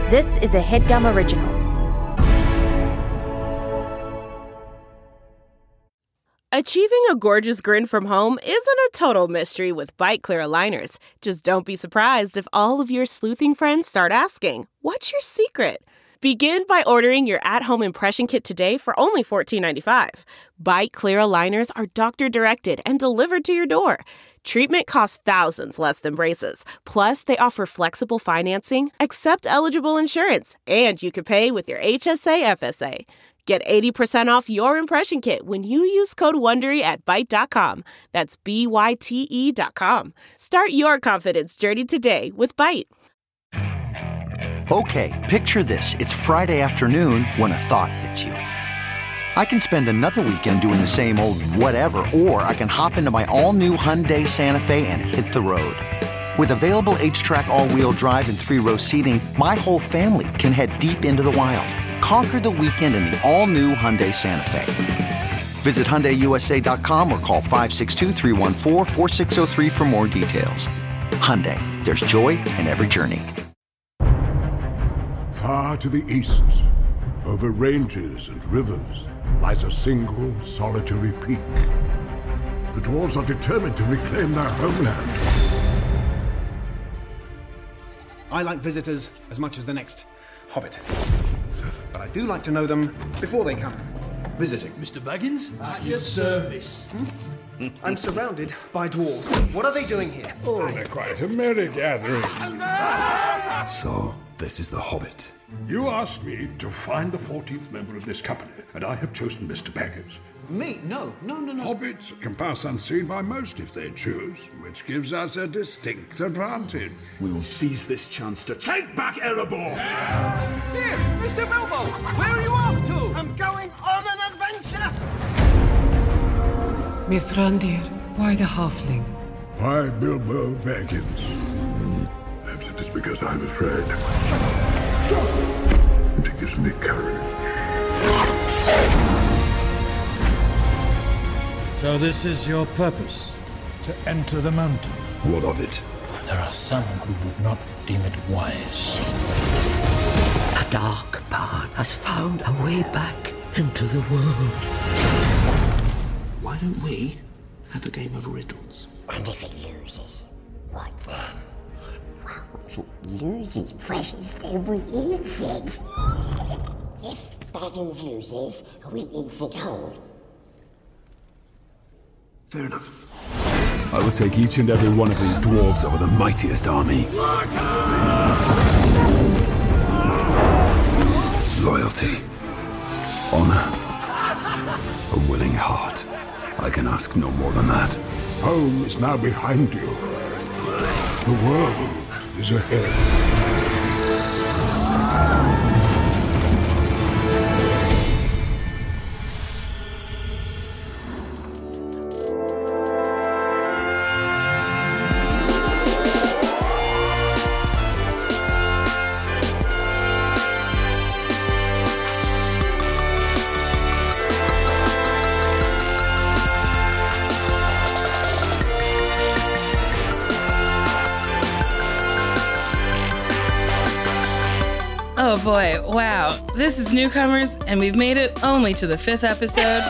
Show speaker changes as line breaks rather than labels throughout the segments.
This is a HeadGum original.
Achieving a gorgeous grin from home isn't a total mystery with Byte Clear aligners. Just don't be surprised if all of your sleuthing friends start asking, "What's your secret?" Begin by ordering your at-home impression kit today for only $14.95. Byte Clear aligners are doctor-directed and delivered to your door. Treatment costs thousands less than braces. Plus, they offer flexible financing, accept eligible insurance, and you can pay with your HSA FSA. Get 80% off your impression kit when you use code WONDERY at Byte.com. That's BYTE.com. Start your confidence journey today with Byte.
Okay, picture this. It's Friday afternoon when a thought hits you. I can spend another weekend doing the same old whatever, or I can hop into my all-new Hyundai Santa Fe and hit the road. With available H-Track all-wheel drive and 3-row seating, my whole family can head deep into the wild. Conquer the weekend in the all-new Hyundai Santa Fe. Visit HyundaiUSA.com or call 562-314-4603 for more details. Hyundai, there's joy in every journey.
Far to the east, over ranges and rivers, lies a single solitary peak. The dwarves are determined to reclaim their homeland.
I like visitors as much as the next hobbit. But I do like to know them before they come. Visiting.
Mr. Baggins?
At your service.
I'm surrounded by dwarves. What are they doing here?
Oh, they're quite a merry gathering.
So, this is the Hobbit.
You asked me to find the 14th member of this company, and I have chosen Mr. Baggins.
Me? No.
Hobbits can pass unseen by most if they choose, which gives us a distinct advantage.
We will seize this chance to take back Erebor!
Here, Mr. Bilbo! Where are you off to?
I'm going on an adventure!
Mithrandir, why the halfling?
Why Bilbo Baggins? Perhaps it is because I'm afraid. And it gives me courage.
So this is your purpose, to enter the mountain?
What of it?
There are some who would not deem it wise.
A dark power has found a way back into the world.
Why don't we have a game of riddles?
And if it loses, what then? If it loses, precious, then we eat it. If Baggins loses, we eat it whole.
Fair enough.
I will take each and every one of these dwarves over the mightiest army. Loyalty, honor, a willing heart. I can ask no more than that.
Home is now behind you. The world is ahead.
Oh boy, wow. This is Newcomers, and we've made it only to the 5th episode.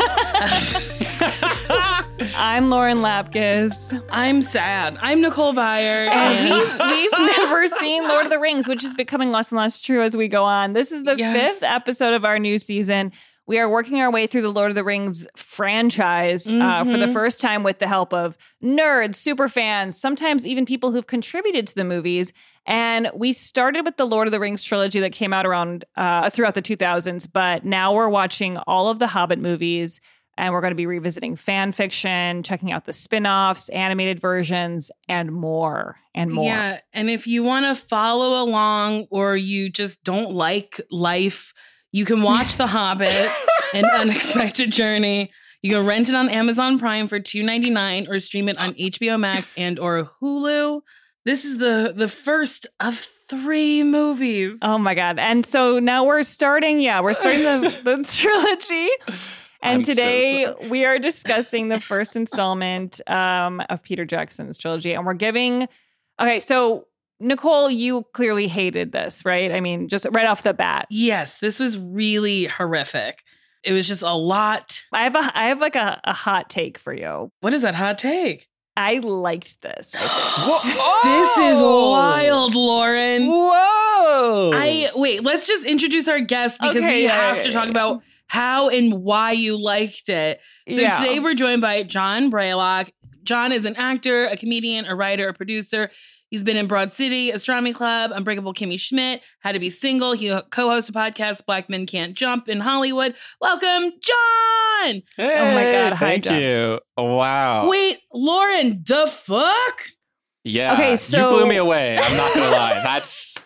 I'm Lauren Lapkus.
I'm sad. I'm Nicole Byer.
And we've never seen Lord of the Rings, which is becoming less and less true as we go on. This is the 5th episode of our new season. We are working our way through the Lord of the Rings franchise for the first time with the help of nerds, super fans, sometimes even people who've contributed to the movies. And we started with the Lord of the Rings trilogy that came out around throughout the 2000s, but now we're watching all of the Hobbit movies, and we're going to be revisiting fan fiction, checking out the spin-offs, animated versions, and more and more.
Yeah, and if you want to follow along or you just don't like life, you can watch The Hobbit, An Unexpected Journey. You can rent it on Amazon Prime for $2.99 or stream it on HBO Max and or Hulu. This is the first of 3 movies.
Oh my God. And so now we're starting the trilogy. And today we are discussing the first installment of Peter Jackson's trilogy. And we're giving, so Nicole, you clearly hated this, right? I mean, just right off the bat.
Yes, this was really horrific. It was just a lot.
I have like a hot take for you.
What is that hot take?
I liked this.
This is wild, Lauren.
Whoa.
Wait, let's just introduce our guest because we have to talk about how and why you liked it. So today we're joined by John Braylock. John is an actor, a comedian, a writer, a producer. He's been in Broad City, Astronomy Club, Unbreakable Kimmy Schmidt, How to Be Single. He co-hosts a podcast, Black Men Can't Jump in Hollywood. Welcome, John!
Hey,
oh my God, hi,
thank
John.
you. Wow.
Wait, Lauren, the fuck?
Yeah,
okay, so
you blew me away. I'm not gonna lie.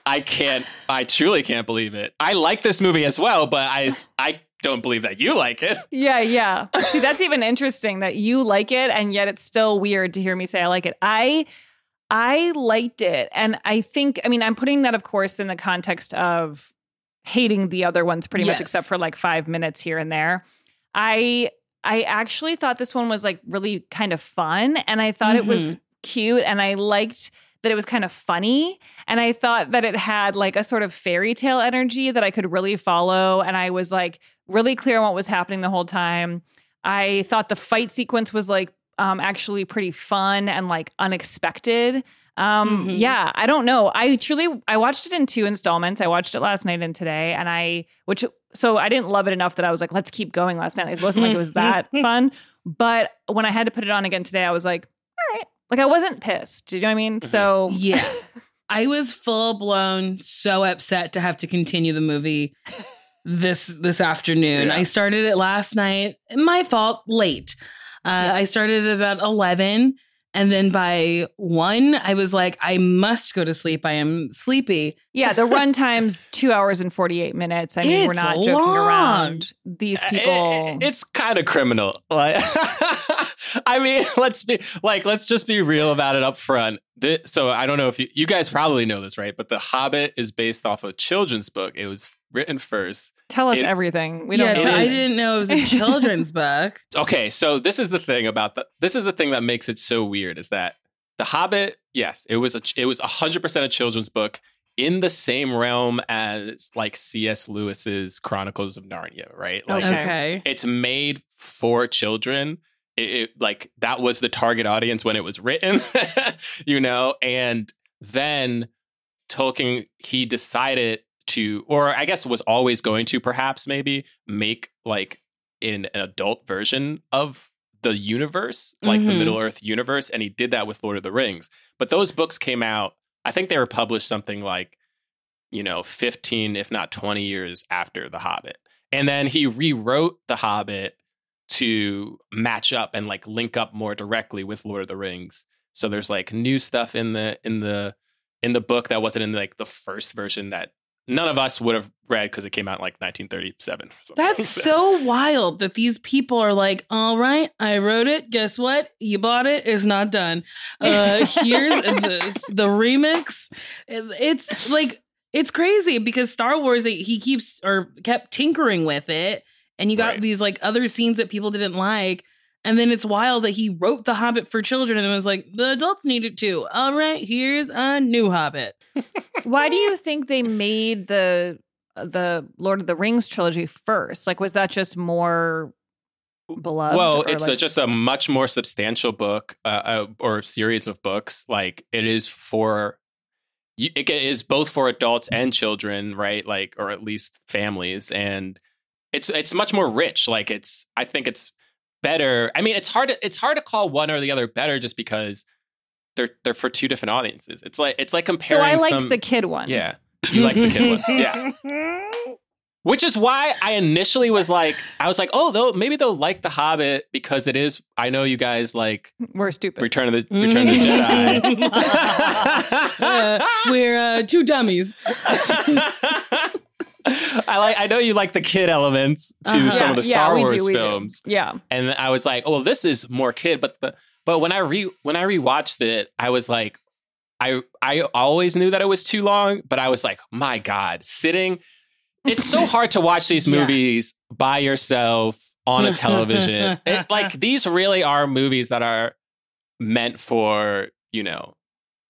I truly can't believe it. I like this movie as well, but I don't believe that you like it.
Yeah. See, that's even interesting that you like it, and yet it's still weird to hear me say I like it. I liked it. And I think, I'm putting that, of course, in the context of hating the other ones pretty much, except for like 5 minutes here and there. I actually thought this one was like really kind of fun. And I thought it was cute. And I liked that it was kind of funny. And I thought that it had like a sort of fairy tale energy that I could really follow. And I was like really clear on what was happening the whole time. I thought the fight sequence was like, actually pretty fun and like unexpected. Yeah, I don't know. I watched it in 2 installments. I watched it last night and today, and so I didn't love it enough that I was like, let's keep going last night. It wasn't like it was that fun. But when I had to put it on again today, I was like, all right. Like I wasn't pissed. Do you know what I mean? So
yeah. I was full blown so upset to have to continue the movie this afternoon. I started it last night. My fault, late. I started at about 11, and then by 1, I was like, I must go to sleep. I am sleepy.
Yeah, the runtime's 2 hours and 48 minutes. I mean, we're not joking around. These people...
It's kind of criminal. Like, let's just be real about it up front. So I don't know if you guys probably know this, right? But The Hobbit is based off a children's book. It was written first.
Tell us everything. We don't know.
I didn't know it was a children's book.
Okay, so this is the thing this is the thing that makes it so weird is that The Hobbit, yes, it was 100% a children's book in the same realm as like C.S. Lewis's Chronicles of Narnia, right? Like it's made for children. It like that was the target audience when it was written, and then Tolkien, he decided to, or I guess was always going to perhaps maybe make like an adult version of the universe, like the Middle Earth universe. And he did that with Lord of the Rings. But those books came out, I think they were published something like, 15, if not 20 years after The Hobbit. And then he rewrote The Hobbit to match up and like link up more directly with Lord of the Rings. So there's like new stuff in the book that wasn't in like the first version that none of us would have read because it came out in like 1937.
That's so wild that these people are like, all right, I wrote it. Guess what? You bought it. It's not done. Here's the remix. It's like, it's crazy because Star Wars, he kept tinkering with it. And you got these like other scenes that people didn't like. And then it's wild that he wrote The Hobbit for children and then was like, the adults need it too. All right, here's a new Hobbit.
Why do you think they made the Lord of the Rings trilogy first? Like, was that just more beloved?
Well, it's just a much more substantial book or series of books. Like, it is it is both for adults and children, right? Like, or at least families. And it's much more rich. Like, I think it's better. I mean, it's hard to call one or the other better just because they're for two different audiences. It's like comparing.
So I liked the kid one.
Yeah, you liked the kid one. Yeah, which is why I initially was like, oh, maybe they'll like The Hobbit because it is. I know you guys like.
We're stupid.
Return of the Jedi.
We're two dummies.
I know you like the kid elements to some of the Star Wars films.
Yeah.
And I was like, oh, well, this is more kid. But when I rewatched it, I was like, I always knew that it was too long, but I was like, my God, it's so hard to watch these movies by yourself on a television. These really are movies that are meant for,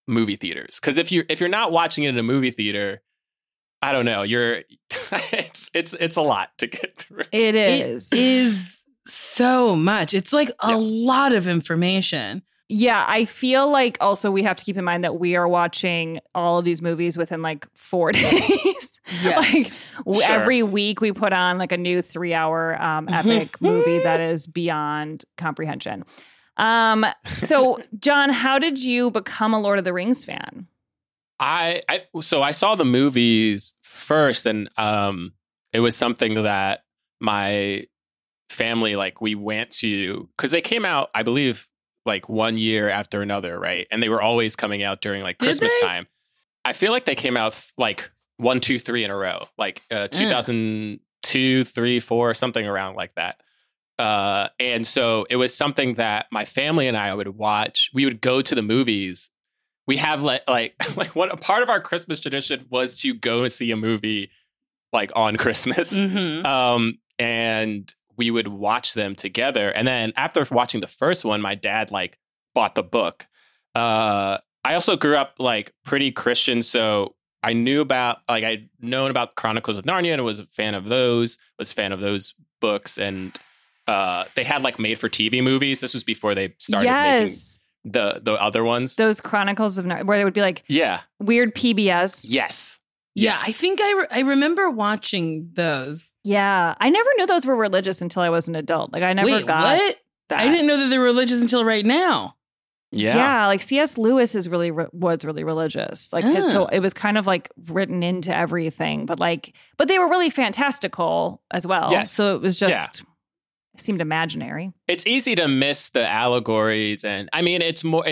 movie theaters. Because if you're not watching it in a movie theater, I don't know, it's a lot to get through.
It is.
It is so much. It's like a lot of information.
Yeah, I feel like also we have to keep in mind that we are watching all of these movies within like 4 days.
Yes.
Every week we put on like a new 3-hour epic movie that is beyond comprehension. So John, how did you become a Lord of the Rings fan?
So I saw the movies first, and it was something that my family, like, we went to, because they came out, I believe, like 1 year after another, right? And they were always coming out during like Christmas time. I feel like they came out like 1, 2, 3 in a row, like 2002, 3, 4, something around like that. And so it was something that my family and I would watch. We would go to the movies. We have like what a part of our Christmas tradition was to go and see a movie like on Christmas. And we would watch them together. And then after watching the first one, my dad like bought the book. I also grew up like pretty Christian, so I knew about, like, I'd known about Chronicles of Narnia and was a fan of those books. And they had like made for TV movies. This was before they started making the other ones.
Those Chronicles of Narnia, where they would be like weird PBS.
Yes.
Yeah, I think I remember watching those.
Yeah, I never knew those were religious until I was an adult. Like I never got
what?
that.
I didn't know that they were religious until right now.
Yeah, like C.S. Lewis was really religious. Like so it was kind of like written into everything, but they were really fantastical as well.
Yes.
So it was just it seemed imaginary.
It's easy to miss the allegories, and I mean it's more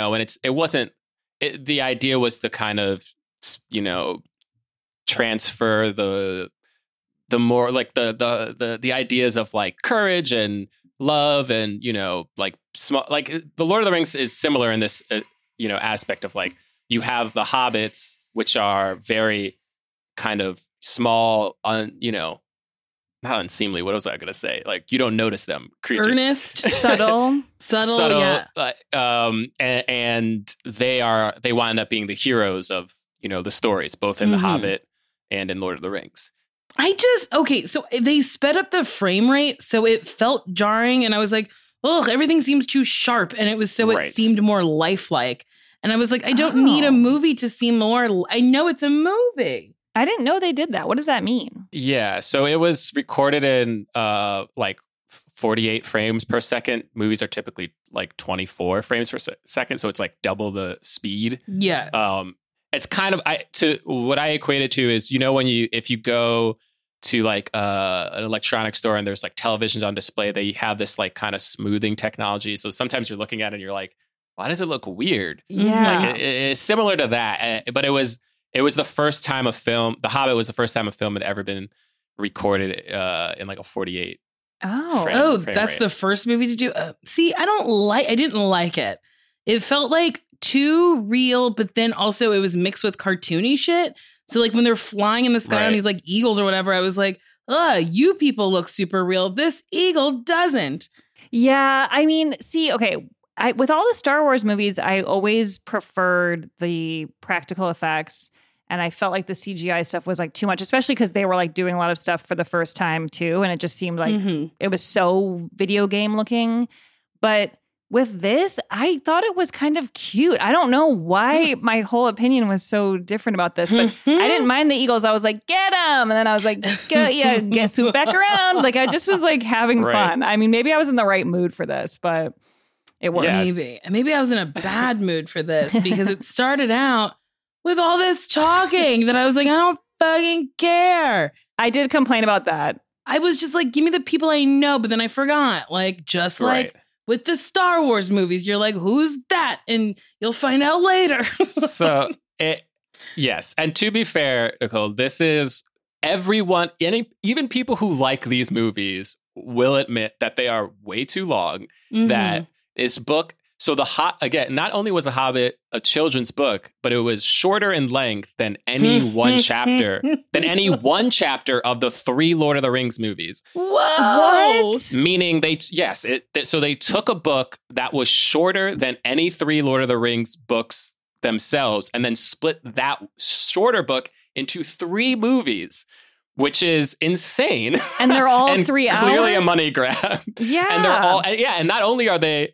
the idea was to kind of, you know, transfer the more like the ideas of like courage and love and, you know, like small, like the Lord of the Rings is similar in this you know, aspect of like you have the hobbits, which are very kind of small, you know, not unseemly, what was I going to say, like you don't notice them creatures,
earnest,
subtle,
yeah.
And they wind up being the heroes of, you know, the stories, both in The Hobbit and in Lord of the Rings.
So they sped up the frame rate, so it felt jarring, and I was like, ugh, everything seems too sharp, and it was so it seemed more lifelike. And I was like, I don't need a movie to seem more, I know it's a movie.
I didn't know they did that. What does that mean?
Yeah, so it was recorded in like 48 frames per second. Movies are typically like 24 frames per second, so it's like double the speed.
Yeah.
It's kind of what I equate it to is, you know, if you go to like an electronics store and there's like televisions on display, they have this like kind of smoothing technology. So sometimes you're looking at it and you're like, why does it look weird?
Yeah.
Like it's similar to that, but it was the first time a film, The Hobbit was the first time a film had ever been recorded in like a 48.
Frame that's rate. The first movie to do. See, I didn't like it. It felt like too real, but then also it was mixed with cartoony shit. So like when they're flying in the sky on these like eagles or whatever, I was like, you people look super real. This eagle doesn't.
Yeah, I mean, see, okay, with all the Star Wars movies, I always preferred the practical effects. And I felt like the CGI stuff was like too much, especially because they were like doing a lot of stuff for the first time too. And it just seemed like it was so video game looking. But with this, I thought it was kind of cute. I don't know why my whole opinion was so different about this, but I didn't mind the eagles. I was like, get them. And then I was like, get swoop back around. Like I just was like having fun. I mean, maybe I was in the right mood for this, but it worked.
Yeah. Maybe I was in a bad mood for this because it started out with all this talking that I was like, I don't fucking care.
I did complain about that.
I was just like, give me the people I know, but then I forgot. Like, just like with the Star Wars movies, you're like, who's that? And you'll find out later.
So, yes. And to be fair, Nicole, this is everyone, even people who like these movies will admit that they are way too long, that this book... So again, not only was The Hobbit a children's book, but it was shorter in length than any one chapter of the 3 Lord of the Rings movies.
Whoa!
What?
Meaning so they took a book that was shorter than any 3 Lord of the Rings books themselves and then split that shorter book into 3 movies, which is insane.
And they're all 3 hours.
Clearly a money grab.
Yeah.
And they're all, and not only are they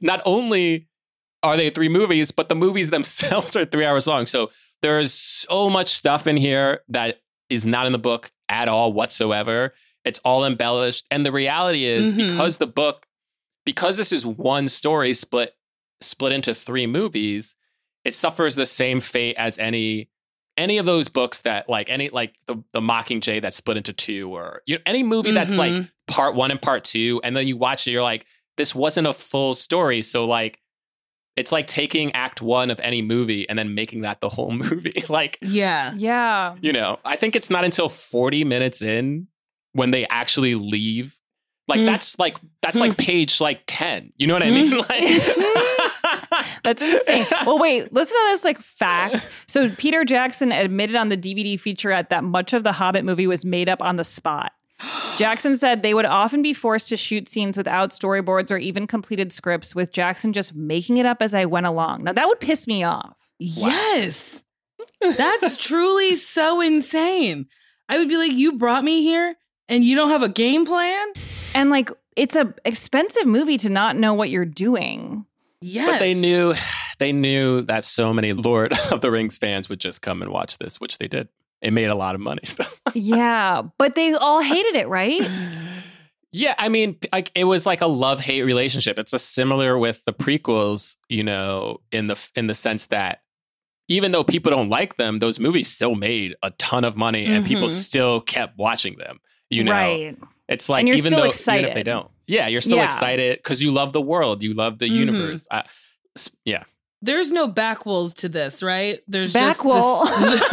3 movies, but the movies themselves are 3 hours long. So there's so much stuff in here that is not in the book at all whatsoever. It's all embellished. And the reality is because this is one story split into 3 movies, it suffers the same fate as any of those books that the Mockingjay that's split into 2, or any movie that's like part 1 and part 2, and then you watch it, you're like, this wasn't a full story. So like, it's like taking act 1 of any movie and then making that the whole movie. Like,
yeah.
I think it's not until 40 minutes in when they actually leave. Like that's like page like 10. You know what I mean? Like.
That's insane. Well, wait, listen to this fact. So Peter Jackson admitted on the DVD featurette that much of the Hobbit movie was made up on the spot. Jackson said they would often be forced to shoot scenes without storyboards or even completed scripts, with Jackson just making it up as I went along. Now, that would piss me off.
Yes. That's truly so insane. I would be like, you brought me here and you don't have a game plan?
And it's a expensive movie to not know what you're doing.
Yes.
But they knew that so many Lord of the Rings fans would just come and watch this, which they did. It made a lot of money.
Yeah, but they all hated it, right?
Yeah, I mean, it was like a love-hate relationship. It's a similar with the prequels, in the sense that even though people don't like them, those movies still made a ton of money and people still kept watching them.
Right.
It's like,
and you're
even
still
though
excited.
even if they don't. Yeah, you're still excited because you love the world. You love the universe. Yeah.
There's no backwolves to this, right? There's
Backwall.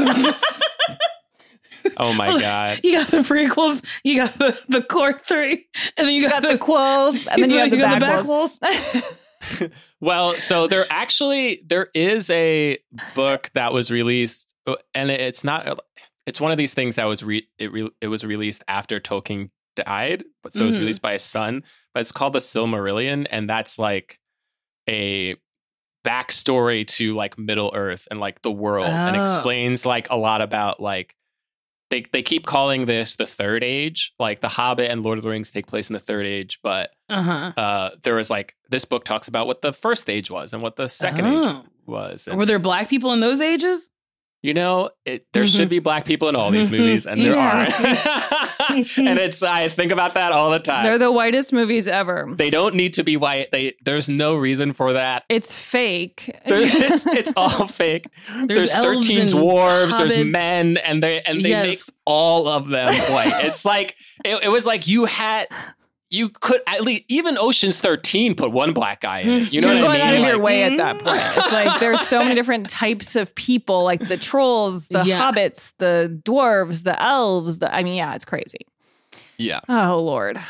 Oh my God.
You got the prequels, you got the core 3, and then you got
the quills, and then you have the backwalls.
Well, so there is a book that was released, and it's one of these things that was it was released after Tolkien died, but so it was released by his son, but it's called The Silmarillion, and that's like a backstory to like Middle Earth and like the world, and explains like a lot about like they keep calling this the Third Age. Like The Hobbit and Lord of the Rings take place in the Third Age, but there was like, this book talks about what the First Age was and what the Second Age was. And,
were there Black people in those ages?
There should be Black people in all these movies, and there aren't. And I think about that all the time.
They're the whitest movies ever.
They don't need to be white. There's no reason for that.
It's fake.
It's all fake. There's 13 dwarves. There's men, and they make all of them white. It's like it was like you could at least, even Ocean's 13 put one black guy in it. You know what I mean?
You're going out of your way at that point. It's like there's so many different types of people, like the trolls, the hobbits, the dwarves, the elves. It's crazy.
Yeah.
Oh Lord.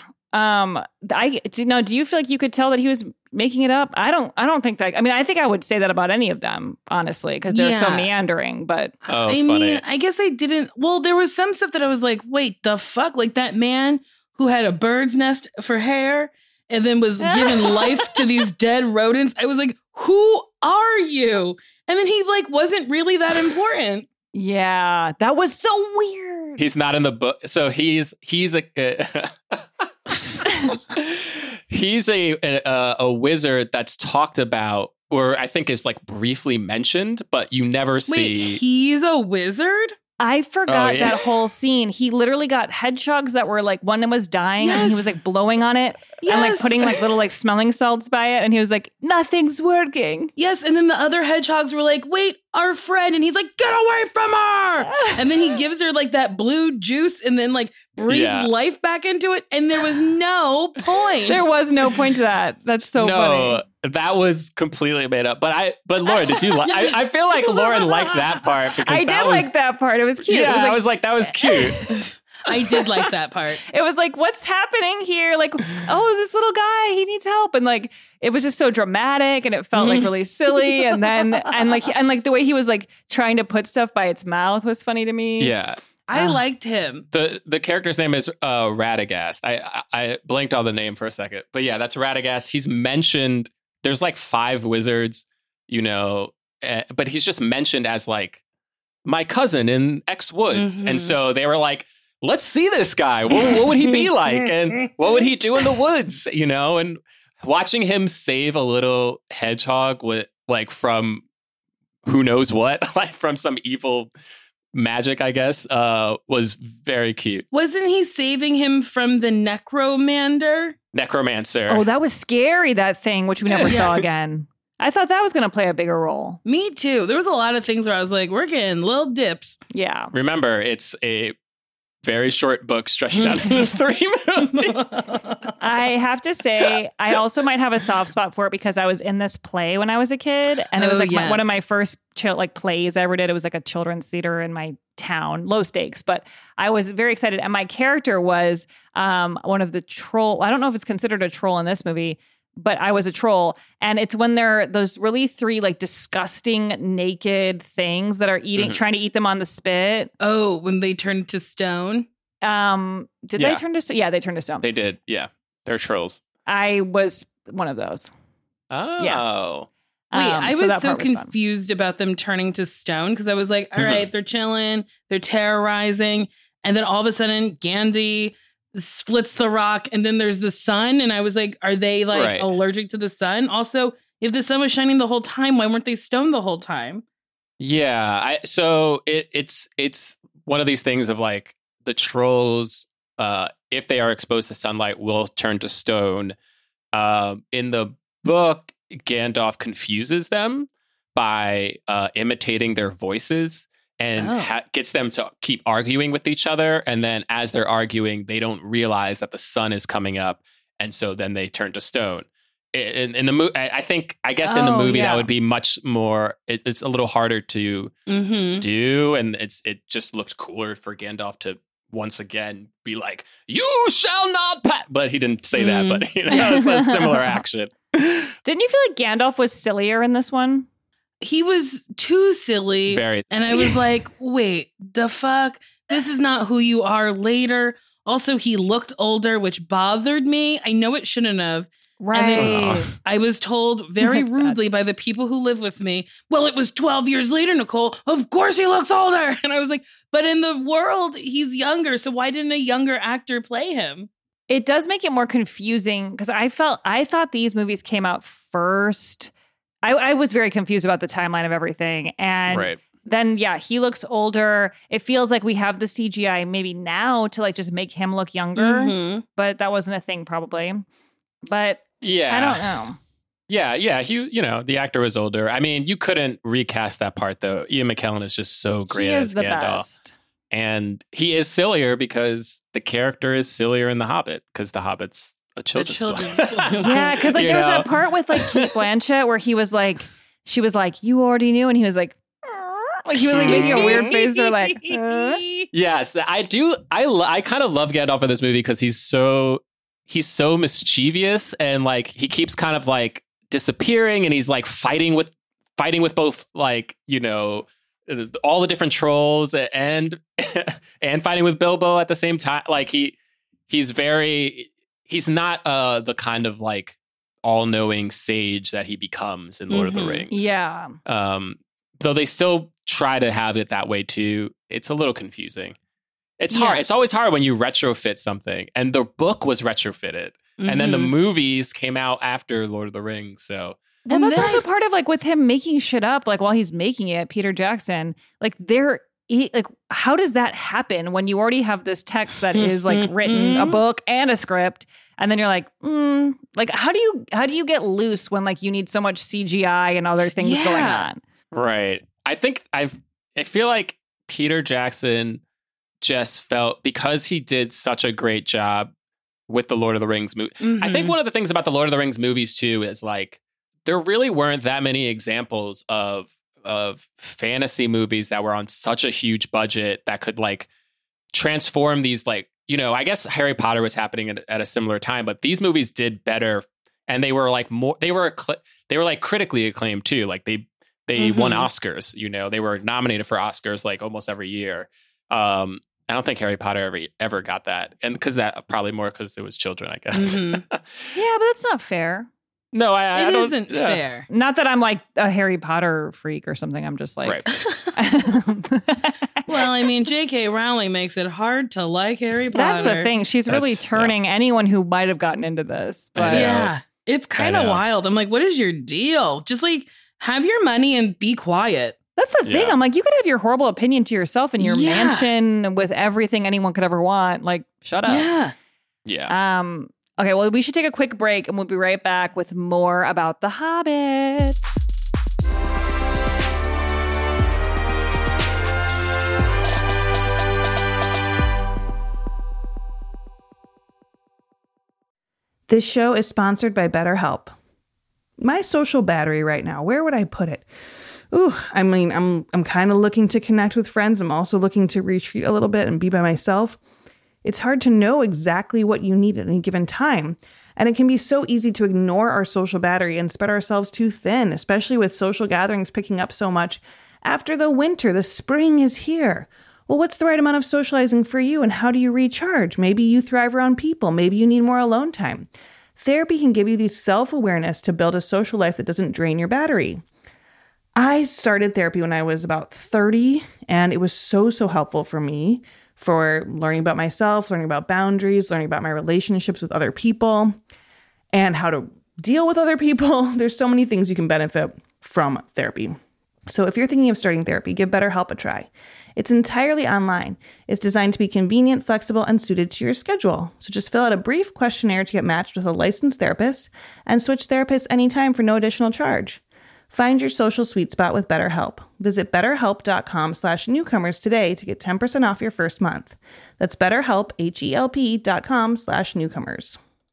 Do you feel like you could tell that he was making it up? I don't think that. I mean, I think I would say that about any of them, honestly, because they're so meandering. But
I mean, I guess I didn't. Well, there was some stuff that I was like, wait, the fuck, like that man who had a bird's nest for hair and then was giving life to these dead rodents. I was like, who are you? And then he wasn't really that important.
Yeah, that was so weird.
He's not in the book. So he's a he's a wizard that's talked about, or I think is briefly mentioned, but you never see.
Wait, he's a wizard?
I forgot that whole scene. He literally got hedgehogs that were one was dying and he was blowing on it and putting little smelling salts by it. And he was like, nothing's working.
Yes. And then the other hedgehogs were like, wait, our friend. And he's like, get away from her. And then he gives her that blue juice and then breathes life back into it. And there was no point.
There was no point to that. That's so funny.
That was completely made up. But Lauren, did you like? I feel like Lauren liked that part because
I did like that part. It was cute.
Yeah, I was like, that was cute.
I did like that part.
It was like, what's happening here? This little guy, he needs help, and it was just so dramatic, and it felt really silly. And then and the way he was trying to put stuff by its mouth was funny to me.
Yeah.
I liked him.
The character's name is Radagast. I blanked on the name for a second, but yeah, that's Radagast. He's mentioned. There's 5 wizards, but he's just mentioned as like my cousin in X Woods. And so they were like, let's see this guy. What would he be like? And what would he do in the woods? You know, and watching him save a little hedgehog with like from who knows what, like from some evil magic, I guess, was very cute.
Wasn't he saving him from the necromancer?
Oh, that was scary, that thing, which we never saw again. I thought that was going to play a bigger role.
Me too. There was a lot of things where I was like, we're getting little dips.
Yeah.
Remember, it's a very short book stretched out into 3 movies.
I have to say, I also might have a soft spot for it because I was in this play when I was a kid. And it was like one of my first plays I ever did. It was like a children's theater in my town, low stakes. But I was very excited. And my character was one of the troll. I don't know if it's considered a troll in this movie, but I was a troll. And it's when they're those really 3 like disgusting naked things that are trying to eat them on the spit.
Oh, when they turned to stone?
Did they turn to stone? Yeah, they turned to stone.
They did. Yeah. They're trolls.
I was one of those.
Oh.
Yeah. Wait, I was so confused about them turning to stone because I was like, all right, they're chilling, they're terrorizing. And then all of a sudden, Gandhi splits the rock and then there's the sun. And I was like, are they like allergic to the sun? Also, if the sun was shining the whole time, why weren't they stoned the whole time?
Yeah. So it's one of these things of like the trolls, if they are exposed to sunlight, will turn to stone. In the book, Gandalf confuses them by imitating their voices and gets them to keep arguing with each other. And then as they're arguing, they don't realize that the sun is coming up. And so then they turn to stone. In the movie, I guess in the movie that would be much more, it's a little harder to do. And it just looked cooler for Gandalf to once again be like, you shall not pass. But he didn't say that, but it's a similar action.
Didn't you feel like Gandalf was sillier in this one?
He was too silly.
Very.
And I was like, wait, the fuck? This is not who you are later. Also, he looked older, which bothered me. I know it shouldn't have.
Right.
And then I was told very rudely by the people who live with me, well, it was 12 years later, Nicole. Of course he looks older. And I was like, but in the world, he's younger. So why didn't a younger actor play him?
It does make it more confusing because I thought these movies came out first. I was very confused about the timeline of everything. And then, he looks older. It feels like we have the CGI maybe now to like just make him look younger. But that wasn't a thing probably. But I don't know.
Yeah. The actor was older. I mean, you couldn't recast that part though. Ian McKellen is just so great as
the
Gandalf.
Best.
And he is sillier because the character is sillier in The Hobbit because The Hobbit's a children's book.
Yeah, because like there was that part with like Cate Blanchett where he was like, she was like, you already knew, and he was like he was like making a weird face or like.
Yes, I do. I kind of love Gandalf in this movie because he's so mischievous and like he keeps kind of like disappearing and he's like fighting with both like all the different trolls and fighting with Bilbo at the same time. Like he's not the kind of like all-knowing sage that he becomes in Lord of the Rings.
Yeah.
Though they still try to have it that way too. It's a little confusing. It's hard. It's always hard when you retrofit something. And the book was retrofitted. And then the movies came out after Lord of the Rings. So
and that's also part of like with him making shit up, like while he's making it, Peter Jackson, like how does that happen when you already have this text that is like written a book and a script? And then you're like, like how do you get loose when like you need so much CGI and other things going on?
Right. I feel like Peter Jackson just felt because he did such a great job with the Lord of the Rings movie. I think one of the things about the Lord of the Rings movies too is like there really weren't that many examples of fantasy movies that were on such a huge budget that could like transform these like, I guess Harry Potter was happening at a similar time, but these movies did better and they were like more, they were like critically acclaimed too. Like they won Oscars, they were nominated for Oscars like almost every year. I don't think Harry Potter ever got that. And because it was children, I guess.
Yeah, but that's not fair.
No, I
It
don't.
isn't fair.
Not that I'm like a Harry Potter freak or something. I'm just like,
Well, I mean, J.K. Rowling makes it hard to like Harry Potter.
that's the thing. She's really turning anyone who might have gotten into this. But
Yeah, it's kind of
know.
wild. I'm like, what is your deal? Just like have your money and be quiet.
that's the thing.
Yeah.
I'm like, you could have your horrible opinion to yourself in your
Yeah.
mansion with everything anyone could ever want. Like, shut up.
Yeah.
Yeah.
Okay, well, we should take a quick break and we'll be right back with more about The Hobbit.
This show is sponsored by BetterHelp. My social battery right now, where would I put it? Ooh, I mean, I'm kind of looking to connect with friends. I'm also looking to retreat a little bit and be by myself. It's hard to know exactly what you need at any given time. And it can be so easy to ignore our social battery and spread ourselves too thin, especially with social gatherings picking up so much. After the winter, the spring is here. Well, what's the right amount of socializing for you and how do you recharge? Maybe you thrive around people. Maybe you need more alone time. Therapy can give you the self-awareness to build a social life that doesn't drain your battery. I started therapy when I was about 30, and it was so helpful for me for learning about myself, learning about boundaries, learning about my relationships with other people, and how to deal with other people. There's so many things you can benefit from therapy. So if you're thinking of starting therapy, give BetterHelp a try. It's entirely online. It's designed to be convenient, flexible, and suited to your schedule. So just fill out a brief questionnaire to get matched with a licensed therapist and switch therapists anytime for no additional charge. Find your social sweet spot with BetterHelp. Visit betterhelp.com/newcomers today to get 10% off your first month. That's BetterHelp, HELP.com/newcomers.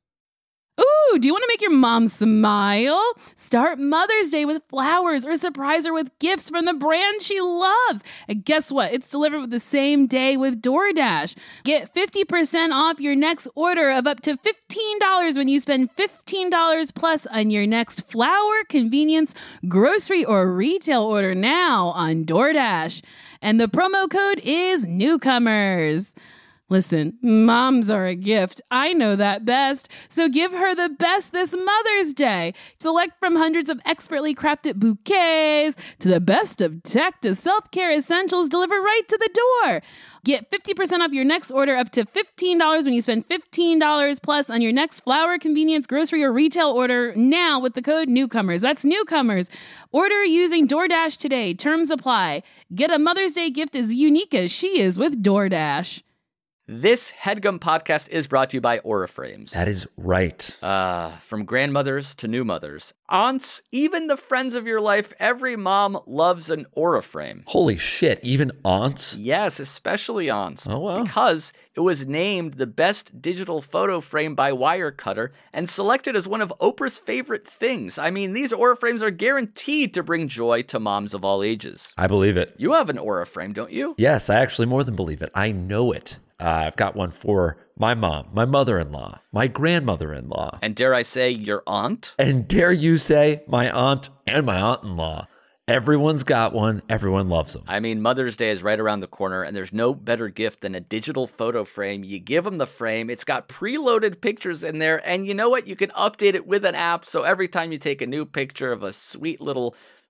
Ooh, do you want to make your mom smile? Start Mother's Day with flowers or surprise her with gifts from the brand she loves. And guess what? It's delivered with the same day with DoorDash. Get 50% off your next order of up to $15 when you spend $15 plus on your next flower, convenience, grocery, or retail order now on DoorDash. And the promo code is Newcomers. Listen, moms are a gift. I know that best. So give her the best this Mother's Day. Select from hundreds of expertly crafted bouquets to the best of tech to self-care essentials delivered right to the door. Get 50% off your next order up to $15 when you spend $15 plus on your next flower, convenience, grocery, or retail order now with the code Newcomers. That's Newcomers. Order using DoorDash today. Terms apply. Get a Mother's Day gift as unique as she is with DoorDash.
This HeadGum podcast is brought to you by Aura Frames.
That is right.
From grandmothers to new mothers, aunts, even the friends of your life, every mom loves an Aura frame.
Holy shit, even aunts?
Yes, especially aunts.
Oh, wow.
Because it was named the best digital photo frame by Wirecutter and selected as one of Oprah's favorite things. I mean, these Aura frames are guaranteed to bring joy to moms of all ages.
I believe it.
You have an Aura frame, don't you?
Yes, I actually more than believe it. I know it. I've got one for my mom, my mother-in-law, my grandmother-in-law.
And dare I say, your aunt?
And dare you say, my aunt and my aunt-in-law. Everyone's got one. Everyone loves them.
I mean, Mother's Day is right around the corner, and there's no better gift than a digital photo frame. You give them the frame. It's got preloaded pictures in there, and you know what? You can update it with an app, so every time you take a new picture of a sweet little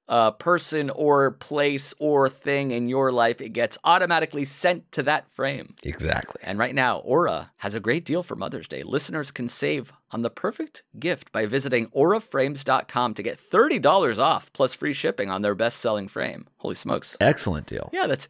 person or place or thing in your life, it gets automatically sent to that frame.
Exactly.
And right now, Aura has a great deal for Mother's Day. Listeners can save on the perfect gift by visiting auraframes.com to get $30 off plus free shipping on their best-selling frame. Holy smokes.
Excellent deal.
Yeah, that's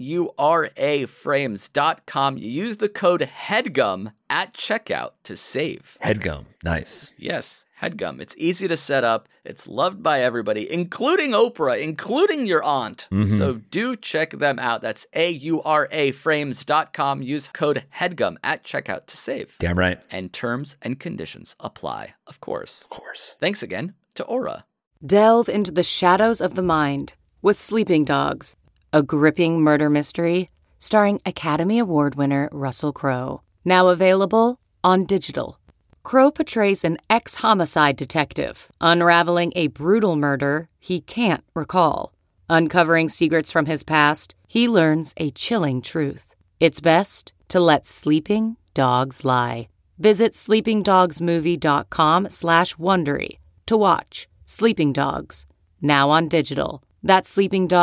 auraframes.com. You use the code HEADGUM at checkout to save.
HeadGum. Nice.
Yes. HeadGum. It's easy to set up. It's loved by everybody, including Oprah, including your aunt.
Mm-hmm.
So do check them out. That's auraframes.com. Use code HEADGUM at checkout to save.
Damn right.
And terms and conditions apply, of course.
Of course.
Thanks again to Aura.
Delve into the shadows of the mind with Sleeping Dogs, a gripping murder mystery starring Academy Award winner Russell Crowe. Now available on digital. Crowe portrays an ex-homicide detective, unraveling a brutal murder he can't recall. Uncovering secrets from his past, he learns a chilling truth. It's best to let sleeping dogs lie. Visit sleepingdogsmovie.com/Wondery to watch Sleeping Dogs, now on digital. That's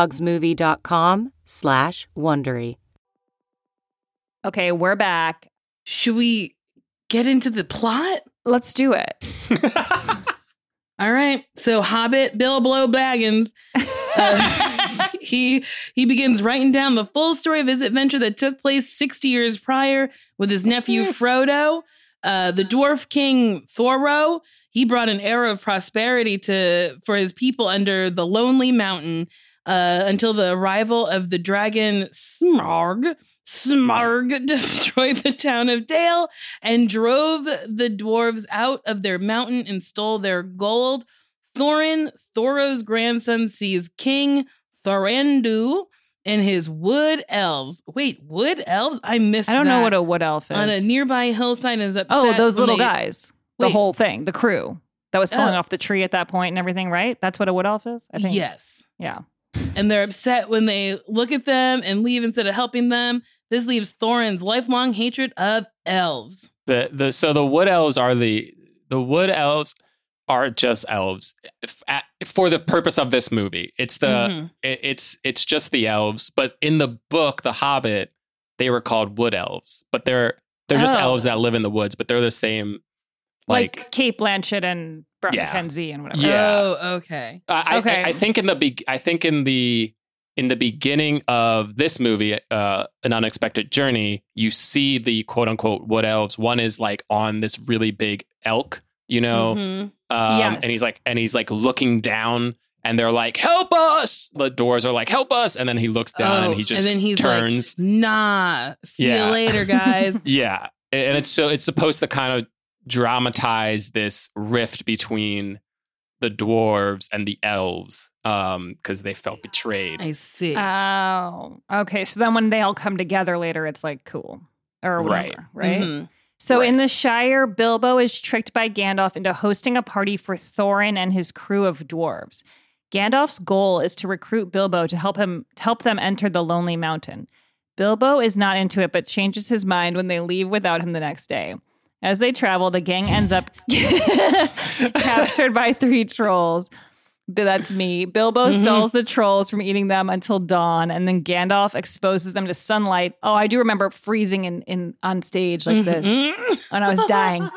sleepingdogsmovie.com/Wondery.
Okay, we're back.
Should we get into the plot?
Let's do it.
All right. So Hobbit Bilbo Baggins, he begins writing down the full story of his adventure that took place 60 years prior with his nephew Frodo. The dwarf king Thoreau, he brought an era of prosperity for his people under the Lonely Mountain until the arrival of the dragon Smaug. Smaug destroyed the town of Dale and drove the dwarves out of their mountain and stole their gold. Thorin, Thoreau's grandson, sees King Thorandu and his wood elves. Wait, wood elves? I missed that.
I don't know what a wood elf is.
On a nearby hillside is upset.
Oh, those little guys. The whole thing, the crew that was falling off the tree at that point and everything, right? That's what a wood elf is? I think.
Yes.
Yeah.
And they're upset when they look at them and leave instead of helping them. This leaves Thorin's lifelong hatred of elves.
So the wood elves are the wood elves are just elves for the purpose of this movie. It's it's just the elves. But in the book, The Hobbit, they were called wood elves. But they're just elves that live in the woods. But they're the same,
like Kate Blanchett and Brett McKenzie and whatever.
Yeah.
Oh, okay.
Okay. I think in the beginning of this movie, An Unexpected Journey, you see the quote unquote wood elves. One is like on this really big elk, you know,
Yes.
and he's like looking down, and they're like, "Help us!" The dwarves are like, "Help us!" And then he looks down and he just turns.
Like, nah, see you later, guys.
Yeah, and it's supposed to kind of dramatize this rift between the dwarves and the elves because they felt betrayed.
I see.
Oh, okay. So then when they all come together later, it's like cool or whatever, right?
Mm-hmm.
So in the Shire, Bilbo is tricked by Gandalf into hosting a party for Thorin and his crew of dwarves. Gandalf's goal is to recruit Bilbo to help them enter the Lonely Mountain. Bilbo is not into it, but changes his mind when they leave without him the next day. As they travel, the gang ends up captured by 3 trolls. That's me. Bilbo stalls the trolls from eating them until dawn, and then Gandalf exposes them to sunlight. Oh, I do remember freezing in on stage like this when I was dying.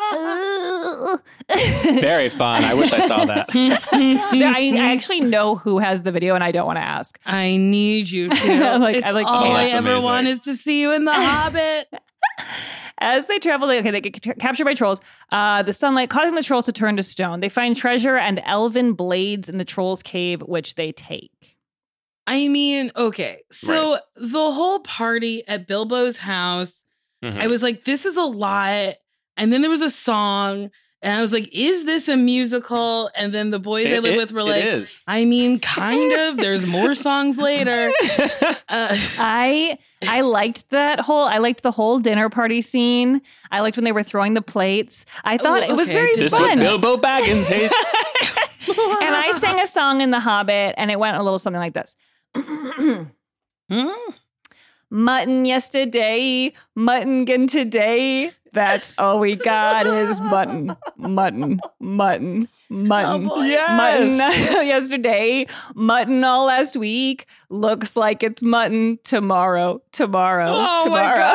Very fun. I wish I saw that.
I actually know who has the video, and I don't want to ask.
I need you to. All I ever want is to see you in The Hobbit.
As they travel, they get captured by trolls. The sunlight causing the trolls to turn to stone. They find treasure and elven blades in the trolls' cave, which they take.
I mean, okay. So the whole party at Bilbo's house, I was like, this is a lot. And then there was a song. And I was like, is this a musical? And then the boys I live with were like, I mean, kind of. There's more songs later.
I liked I liked the whole dinner party scene. I liked when they were throwing the plates. I thought it was very fun.
This is what Bilbo Baggins hates.
And I sang a song in The Hobbit, and it went a little something like this. Mutton yesterday, mutton again today. That's all we got is mutton, mutton, mutton, mutton.
Oh, yes.
Mutton yesterday, mutton all last week. Looks like it's mutton tomorrow, tomorrow, tomorrow.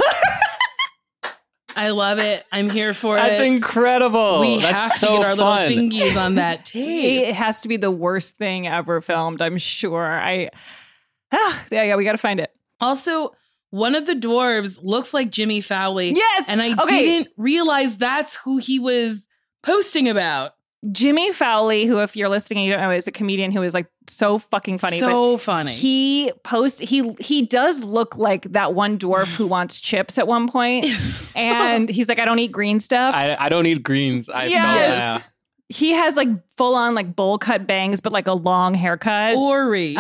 I love it. I'm here for it.
That's incredible.
We
That's
have
so
to get our
fun.
little fingies on that tape.
It has to be the worst thing ever filmed, I'm sure. Yeah, we got to find it.
Also, one of the dwarves looks like Jimmy Fowley.
Yes.
And I didn't realize that's who he was posting about.
Jimmy Fowley, who, if you're listening and you don't know, is a comedian who is like so fucking funny.
So funny.
He does look like that one dwarf who wants chips at one point. And he's like, I don't eat green stuff.
I don't eat greens.
He has like full on like bowl cut bangs, but like a long haircut.
Ori.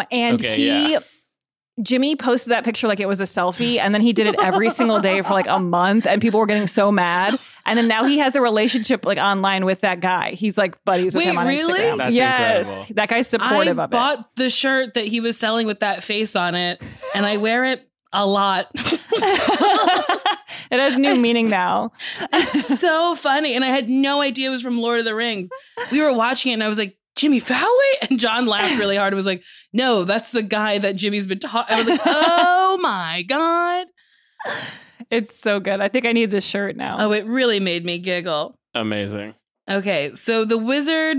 Jimmy posted that picture like it was a selfie, and then he did it every single day for like a month, and people were getting so mad. And then now he has a relationship like online with that guy. He's like buddies with him on Instagram.
That's incredible.
That guy's supportive of it.
I bought the shirt that he was selling with that face on it, and I wear it a lot.
It has new meaning now.
It's so funny. And I had no idea it was from Lord of the Rings. We were watching it and I was like, Jimmy Fallon? And John laughed really hard and was like, no, that's the guy that Jimmy's been talking. I was like, oh my God.
It's so good. I think I need this shirt now.
Oh, it really made me giggle.
Amazing.
Okay, so the wizard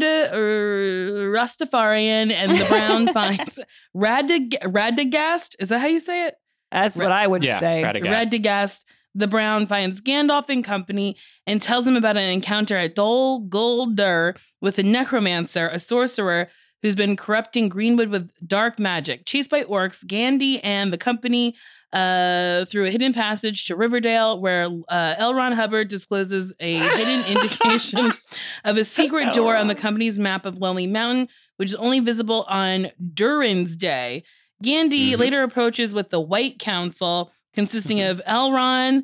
Rastafarian and the brown finds Radagast. Is that how you say it?
That's what I would say.
Radagast. The Brown finds Gandalf and company and tells him about an encounter at Dol Guldur with a necromancer, a sorcerer who's been corrupting Greenwood with dark magic. Chased by orcs, Gandhi and the company through a hidden passage to Riverdale, where L. Ron Hubbard discloses a hidden indication of a secret door on the company's map of Lonely Mountain, which is only visible on Durin's Day. Gandhi later approaches with the White Council, consisting of Elrond,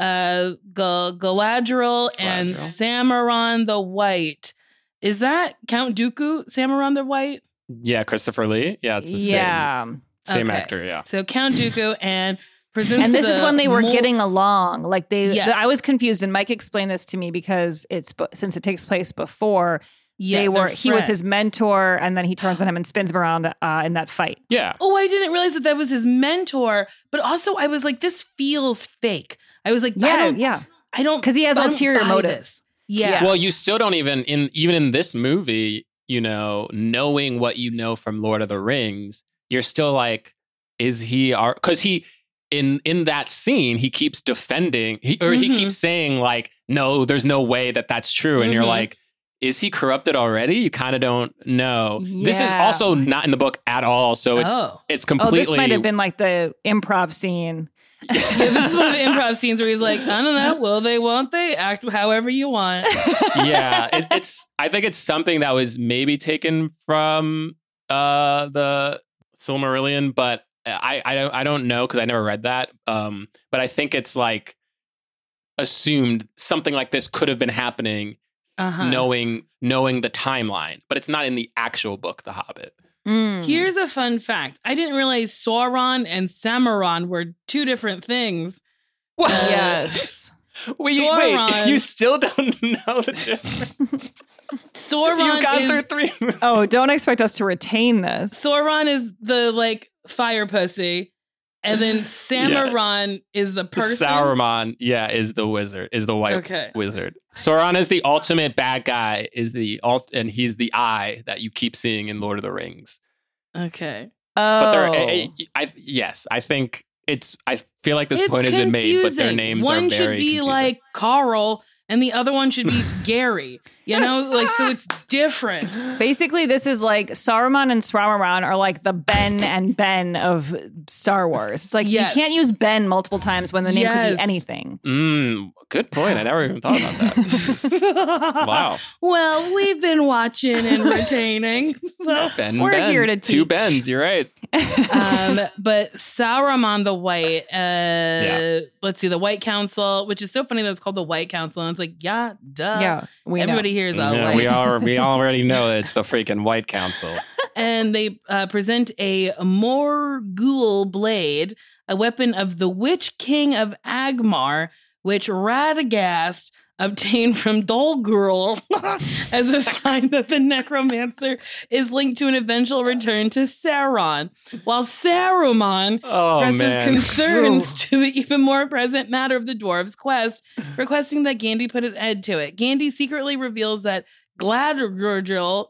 Galadriel, and Sammaron the White. Is that Count Dooku, Sammaron the White?
Yeah, Christopher Lee. Yeah, it's the same actor, yeah.
So Count Dooku and presents
and this is when they were getting along. Like I was confused, and Mike explained this to me because since it takes place before, he was his mentor, and then he turns on him and spins him around in that fight.
Yeah.
Oh, I didn't realize that was his mentor, but also I was like, this feels fake. I was like, I don't,
because he has ulterior motives.
Yeah.
Well, you still don't even in this movie, knowing what you know from Lord of the Rings, you're still like, is he because he in that scene he keeps defending he keeps saying like, no, there's no way that's true, and you're like, is he corrupted already? You kind of don't know. Yeah. This is also not in the book at all, so it's completely.
Oh, this might have been like the improv scene.
This is one of the improv scenes where he's like, I don't know, will they, won't they? Act however you want.
Yeah, I think it's something that was maybe taken from the Silmarillion, but I don't know because I never read that. But I think it's like assumed something like this could have been happening. Knowing the timeline, but it's not in the actual book, The Hobbit.
Here's a fun fact. I didn't realize Sauron and Sammaron were two different things.
What?
Yes.
Wait, you still don't know the difference?
Sauron
you got through 3.
Oh, don't expect us to retain this.
Sauron is the fire pussy. And then Sammaron is the person.
Saruman, is the wizard, is the white wizard. Sauron is the ultimate bad guy, and he's the eye that you keep seeing in Lord of the Rings.
Okay.
But I think I feel like this point has been made, but their names
one
are very
should be
confusing.
like Carl, and the other one should be Gary. So it's different.
Basically, this is like Saruman and Sramaran are like the Ben and Ben of Star Wars. It's like you can't use Ben multiple times when the name could be anything.
Good point. I never even thought about that. Wow.
Well, we've been watching and retaining, so
we're here to teach.
2 Bens, you're right.
But Saruman the White, let's see, the White Council, which is so funny that it's called the White Council, and it's like, duh.
Yeah,
everybody here is all white.
We already know that it's the freaking White Council.
And they present a Morgul blade, a weapon of the Witch King of Angmar, which Radagast obtained from Dol Guldur as a sign that the necromancer is linked to an eventual return to Sauron, while Saruman presses concerns to the even more present matter of the dwarves' quest, requesting that Gandhi put an end to it. Gandhi secretly reveals that Galadriel.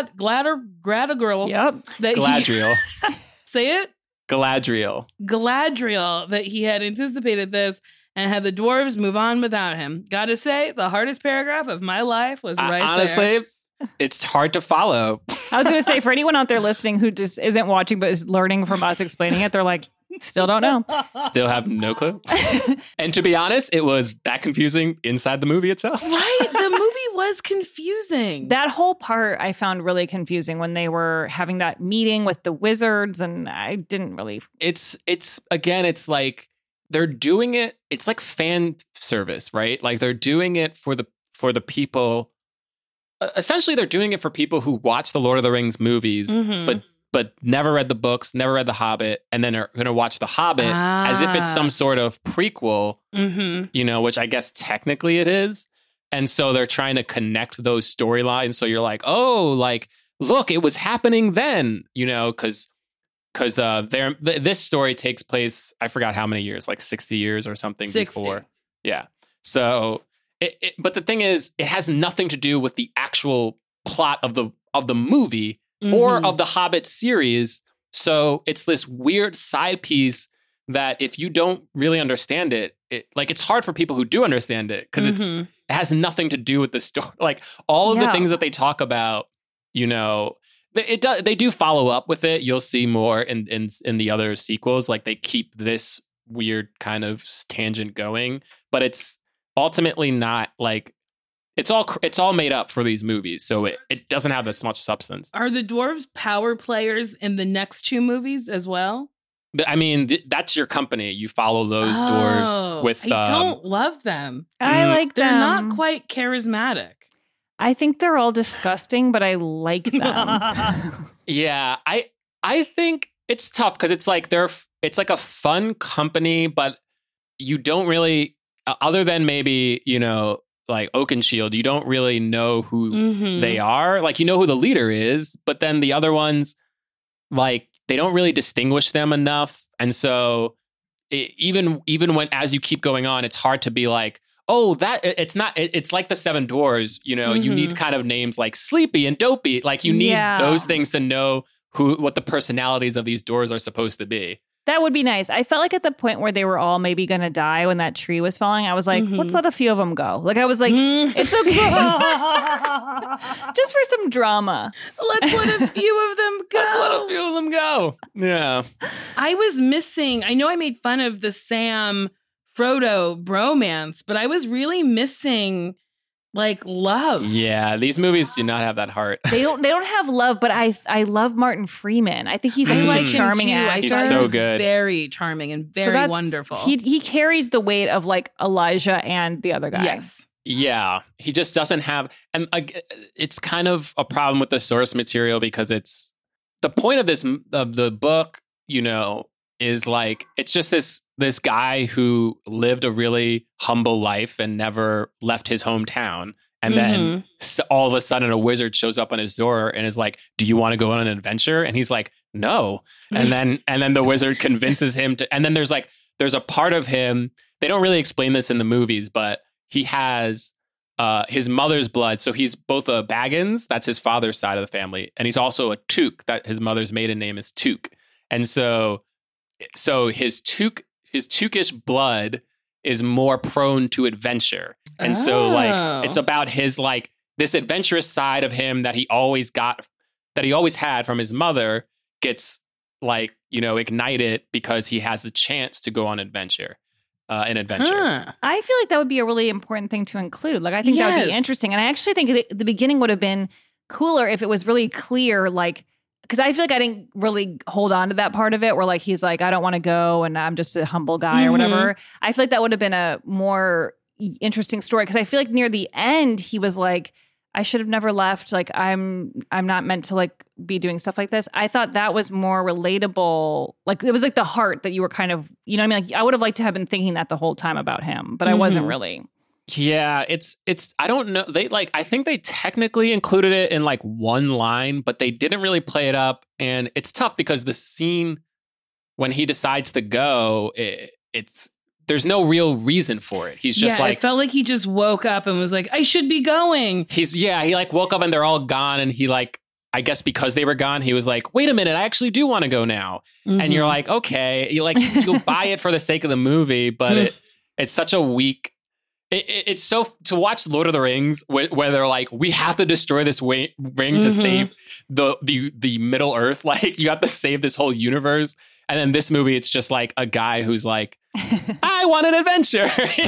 Say it? Galadriel, that he had anticipated this and had the dwarves move on without him. Gotta say, the hardest paragraph of my life was right
honestly,
there.
It's hard to follow.
I was going to say, for anyone out there listening who just isn't watching but is learning from us explaining it, they're like, still don't know.
Still have no clue. And to be honest, it was that confusing inside the movie itself.
Right? The movie was confusing.
That whole part I found really confusing when they were having that meeting with the wizards, and I didn't really...
It's like they're doing it. It's like fan service, right? Like they're doing it for the people. Essentially, they're doing it for people who watch the Lord of the Rings movies, but but never read the books, never read The Hobbit, and then are going to watch The Hobbit as if it's some sort of prequel, you know, which I guess technically it is. And so they're trying to connect those storylines. So you're like, oh, like, look, it was happening then, you know, because this story takes place, I forgot how many years, like 60 years or something
60.
Before. Yeah. So, but the thing is, it has nothing to do with the actual plot of the movie or of the Hobbit series. So it's this weird side piece that if you don't really understand it, like it's hard for people who do understand it because it has nothing to do with the story. Like all of the things that they talk about, you know, they do follow up with it. You'll see more in the other sequels. Like they keep this weird kind of tangent going, but it's ultimately not like it's all made up for these movies. So it doesn't have as much substance.
Are the dwarves power players in the next 2 movies as well?
I mean, that's your company. You follow those dwarves with.
I don't love them.
I like them.
They're not quite charismatic.
I think they're all disgusting, but I like them.
Yeah, I think it's tough because it's like it's like a fun company, but you don't really, other than maybe, you know, like Oakenshield, you don't really know who they are. Like, you know who the leader is, but then the other ones, like, they don't really distinguish them enough. And so even when, as you keep going on, it's hard to be like, oh, it's like the Seven Dwarves, you know, you need kind of names like Sleepy and Dopey. Like you need those things to know what the personalities of these dwarves are supposed to be.
That would be nice. I felt like at the point where they were all maybe going to die when that tree was falling, I was like, let's let a few of them go. Like, I was like, it's okay. Just for some drama.
Let's let a few of them go.
Let's let a few of them go. Yeah.
I was missing, I know I made fun of the Sam Frodo bromance, but I was really missing like love.
Yeah, these movies do not have that heart.
They don't have love, but I love Martin Freeman. I think he's a charming actor.
He's so good.
Very charming and very wonderful.
He carries the weight of like Elijah and the other guy.
Yes.
Yeah, he just doesn't have, and it's kind of a problem with the source material because it's the point of the book, you know, is like it's just this guy who lived a really humble life and never left his hometown. And then all of a sudden a wizard shows up on his door and is like, do you want to go on an adventure? And he's like, no. And then the wizard convinces him to, and then there's a part of him, they don't really explain this in the movies, but he has his mother's blood. So he's both a Baggins, that's his father's side of the family. And he's also a Took, that his mother's maiden name is Took. And so his Tookish blood is more prone to adventure. And so like it's about his like this adventurous side of him that he always had from his mother gets like, you know, ignited because he has the chance to go on an adventure. I
feel like that would be a really important thing to include. Like I think that would be interesting. And I actually think the beginning would have been cooler if it was really clear, like, because I feel like I didn't really hold on to that part of it where like he's like, I don't want to go and I'm just a humble guy or whatever. I feel like that would have been a more interesting story because I feel like near the end he was like, I should have never left. Like I'm not meant to like be doing stuff like this. I thought that was more relatable. Like it was like the heart that you were kind of, you know what I mean? Like I would have liked to have been thinking that the whole time about him, but I wasn't really.
Yeah, it's I don't know. They like I think they technically included it in like one line, but they didn't really play it up. And it's tough because the scene when he decides to go, there's no real reason for it. He's just like,
it felt like he just woke up and was like, I should be going.
He like woke up and they're all gone. And he like, I guess because they were gone, he was like, wait a minute, I actually do want to go now. And you're like, okay, you'll buy it for the sake of the movie, but it's such a weak. It's so to watch Lord of the Rings where they're like, we have to destroy this ring to save the Middle Earth. Like you have to save this whole universe. And then this movie, it's just like a guy who's like, I want an adventure.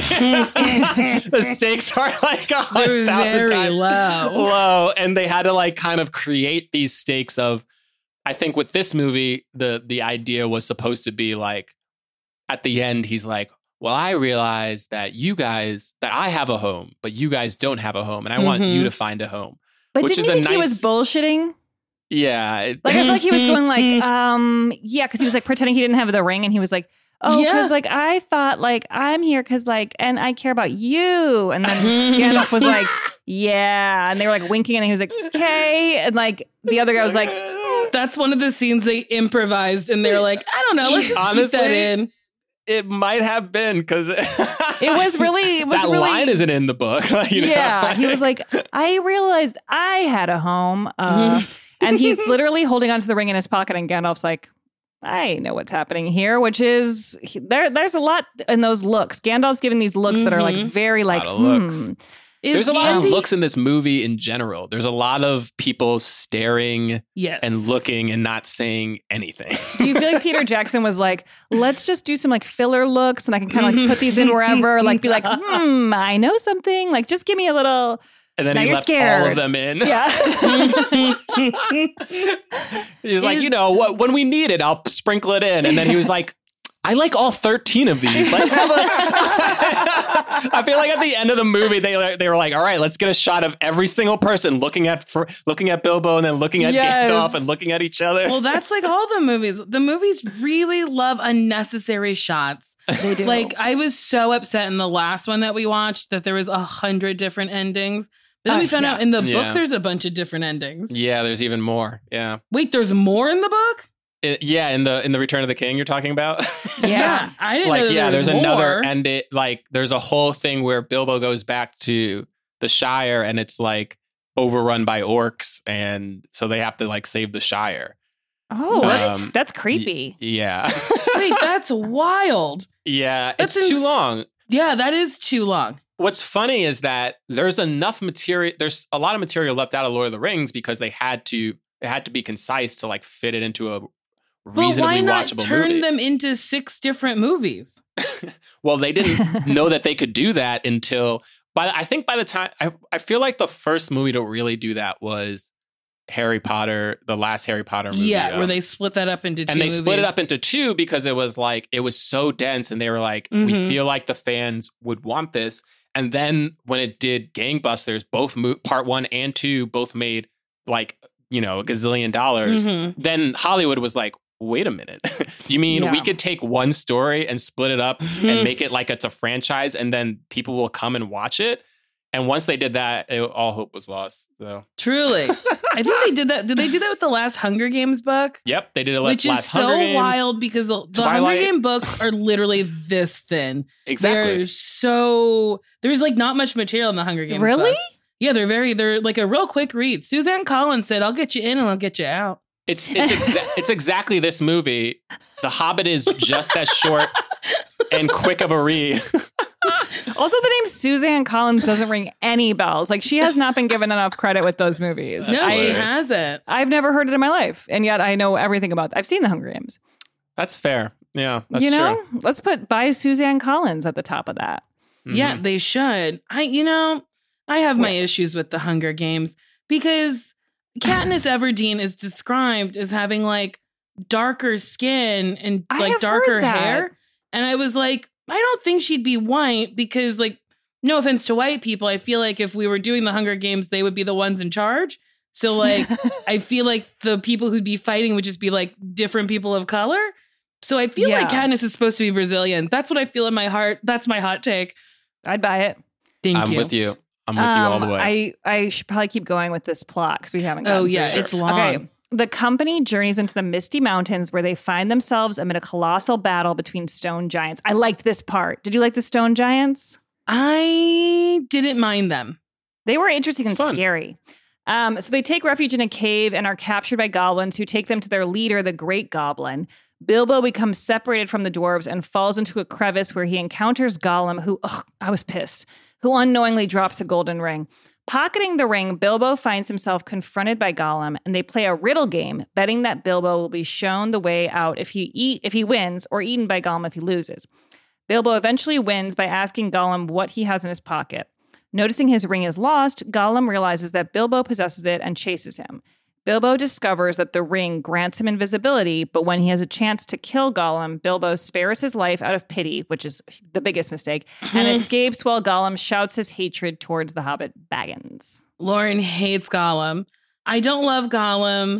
The stakes are like 100,000 times low. And they had to like kind of create these stakes of, I think with this movie, the idea was supposed to be like, at the end, he's like, well, I realize that I have a home, but you guys don't have a home. And I want you to find a home.
But didn't you think he was bullshitting?
Yeah.
Like, I feel like he was going like, yeah, because he was like pretending he didn't have the ring, and he was like, oh, because like I thought like I'm here because like, and I care about you. And then Gandalf was like, yeah. And they were like winking, and he was like, okay. And like the other guy was like,
that's one of the scenes they improvised, and they're like, I don't know, let's just
Honestly,
keep that in.
It might have been because
it was really
line isn't in the book.
He was like, I realized I had a home. And he's literally holding onto the ring in his pocket, and Gandalf's like, I know what's happening here, which is there's a lot in those looks. Gandalf's giving these looks that are like very like,
looks. There's a lot of looks in this movie in general. There's a lot of people staring and looking and not saying anything.
Do you feel like Peter Jackson was like, let's just do some like filler looks, and I can kind of like put these in wherever, like be like, I know something. Like, just give me a little.
And then
now
he
you're
left
scared.
all of them in.
Yeah.
He's like, you know, when we need it, I'll sprinkle it in. And then he was like, I like all 13 of these. Let's have a... I feel like at the end of the movie, they were like, all right, let's get a shot of every single person looking at Bilbo and then looking at Gandalf and looking at each other.
Well, that's like all the movies. The movies really love unnecessary shots.
They do.
Like, I was so upset in the last one that we watched that there was 100 different endings. But then we found out in the book, there's a bunch of different endings.
Yeah, there's even more. Yeah.
Wait, there's more in the book?
In the Return of the King you're talking about.
Yeah, I didn't know that
there's
more.
another, and there's a whole thing where Bilbo goes back to the Shire, and it's like overrun by orcs, and so they have to like save the Shire.
Oh, that's creepy.
Yeah.
Wait, that's wild.
Yeah, it's too long.
Yeah, that is too long.
What's funny is that there's enough material. There's a lot of material left out of Lord of the Rings because it had to be concise to like fit it into a reasonably watchable movie.
But why not turn them into 6 different movies?
Well, they didn't know that they could do that until I think by the time I feel like the first movie to really do that was Harry Potter, the last Harry Potter movie.
Yeah, where they split that up into 2
and they
movies.
split it up into 2 because it was so dense, and they were like, we feel like the fans would want this. And then when it did gangbusters, both part 1 and 2 both made like, you know, $1 gazillion. Then Hollywood was like, wait a minute. You mean we could take one story and split it up and make it like it's a franchise, and then people will come and watch it? And once they did that, all hope was lost. So
truly, I think they did that. Did they do that with the last Hunger Games book?
Yep, they did it.
Which
last
is
Hunger
so
Games,
wild because the Hunger Game books are literally this thin.
Exactly.
There's like not much material in the Hunger Games.
Really?
Books. Yeah, they're like a real quick read. Suzanne Collins said, "I'll get you in and I'll get you out."
It's exactly this movie. The Hobbit is just as short and quick of a read.
Also, the name Suzanne Collins doesn't ring any bells. Like, she has not been given enough credit with those movies.
No, she hasn't.
I've never heard it in my life, and yet I know everything about it. I've seen the Hunger Games.
That's fair. Yeah, that's
true.
True.
Let's put by Suzanne Collins at the top of that.
Yeah, they should. I have my issues with the Hunger Games because Katniss Everdeen is described as having like darker skin and like darker hair. And I was like, I don't think she'd be white because, like, no offense to white people, I feel like if we were doing the Hunger Games, they would be the ones in charge. So like, I feel like the people who'd be fighting would just be like different people of color. So I feel like Katniss is supposed to be Brazilian. That's what I feel in my heart. That's my hot take.
I'd buy it.
Thank you.
I'm with you. I'm with you all the way.
I should probably keep going with this plot because we haven't gotten
Oh, yeah,
through it.
it's long.
Okay. The company journeys into the Misty Mountains where they find themselves amid a colossal battle between stone giants. I liked this part. Did you like the stone giants?
I didn't mind them.
They were interesting and
fun.
scary. So they take refuge in a cave and are captured by goblins who take them to their leader, the Great Goblin. Bilbo becomes separated from the dwarves and falls into a crevice where he encounters Gollum, who, I was pissed, who unknowingly drops a golden ring. Pocketing the ring, Bilbo finds himself confronted by Gollum, and they play a riddle game, betting that Bilbo will be shown the way out if he wins, or eaten by Gollum if he loses. Bilbo eventually wins by asking Gollum what he has in his pocket. Noticing his ring is lost, Gollum realizes that Bilbo possesses it and chases him. Bilbo discovers that the ring grants him invisibility, but when he has a chance to kill Gollum, Bilbo spares his life out of pity, which is the biggest mistake, and escapes while Gollum shouts his hatred towards the Hobbit Baggins.
Lauren hates Gollum. I don't love Gollum.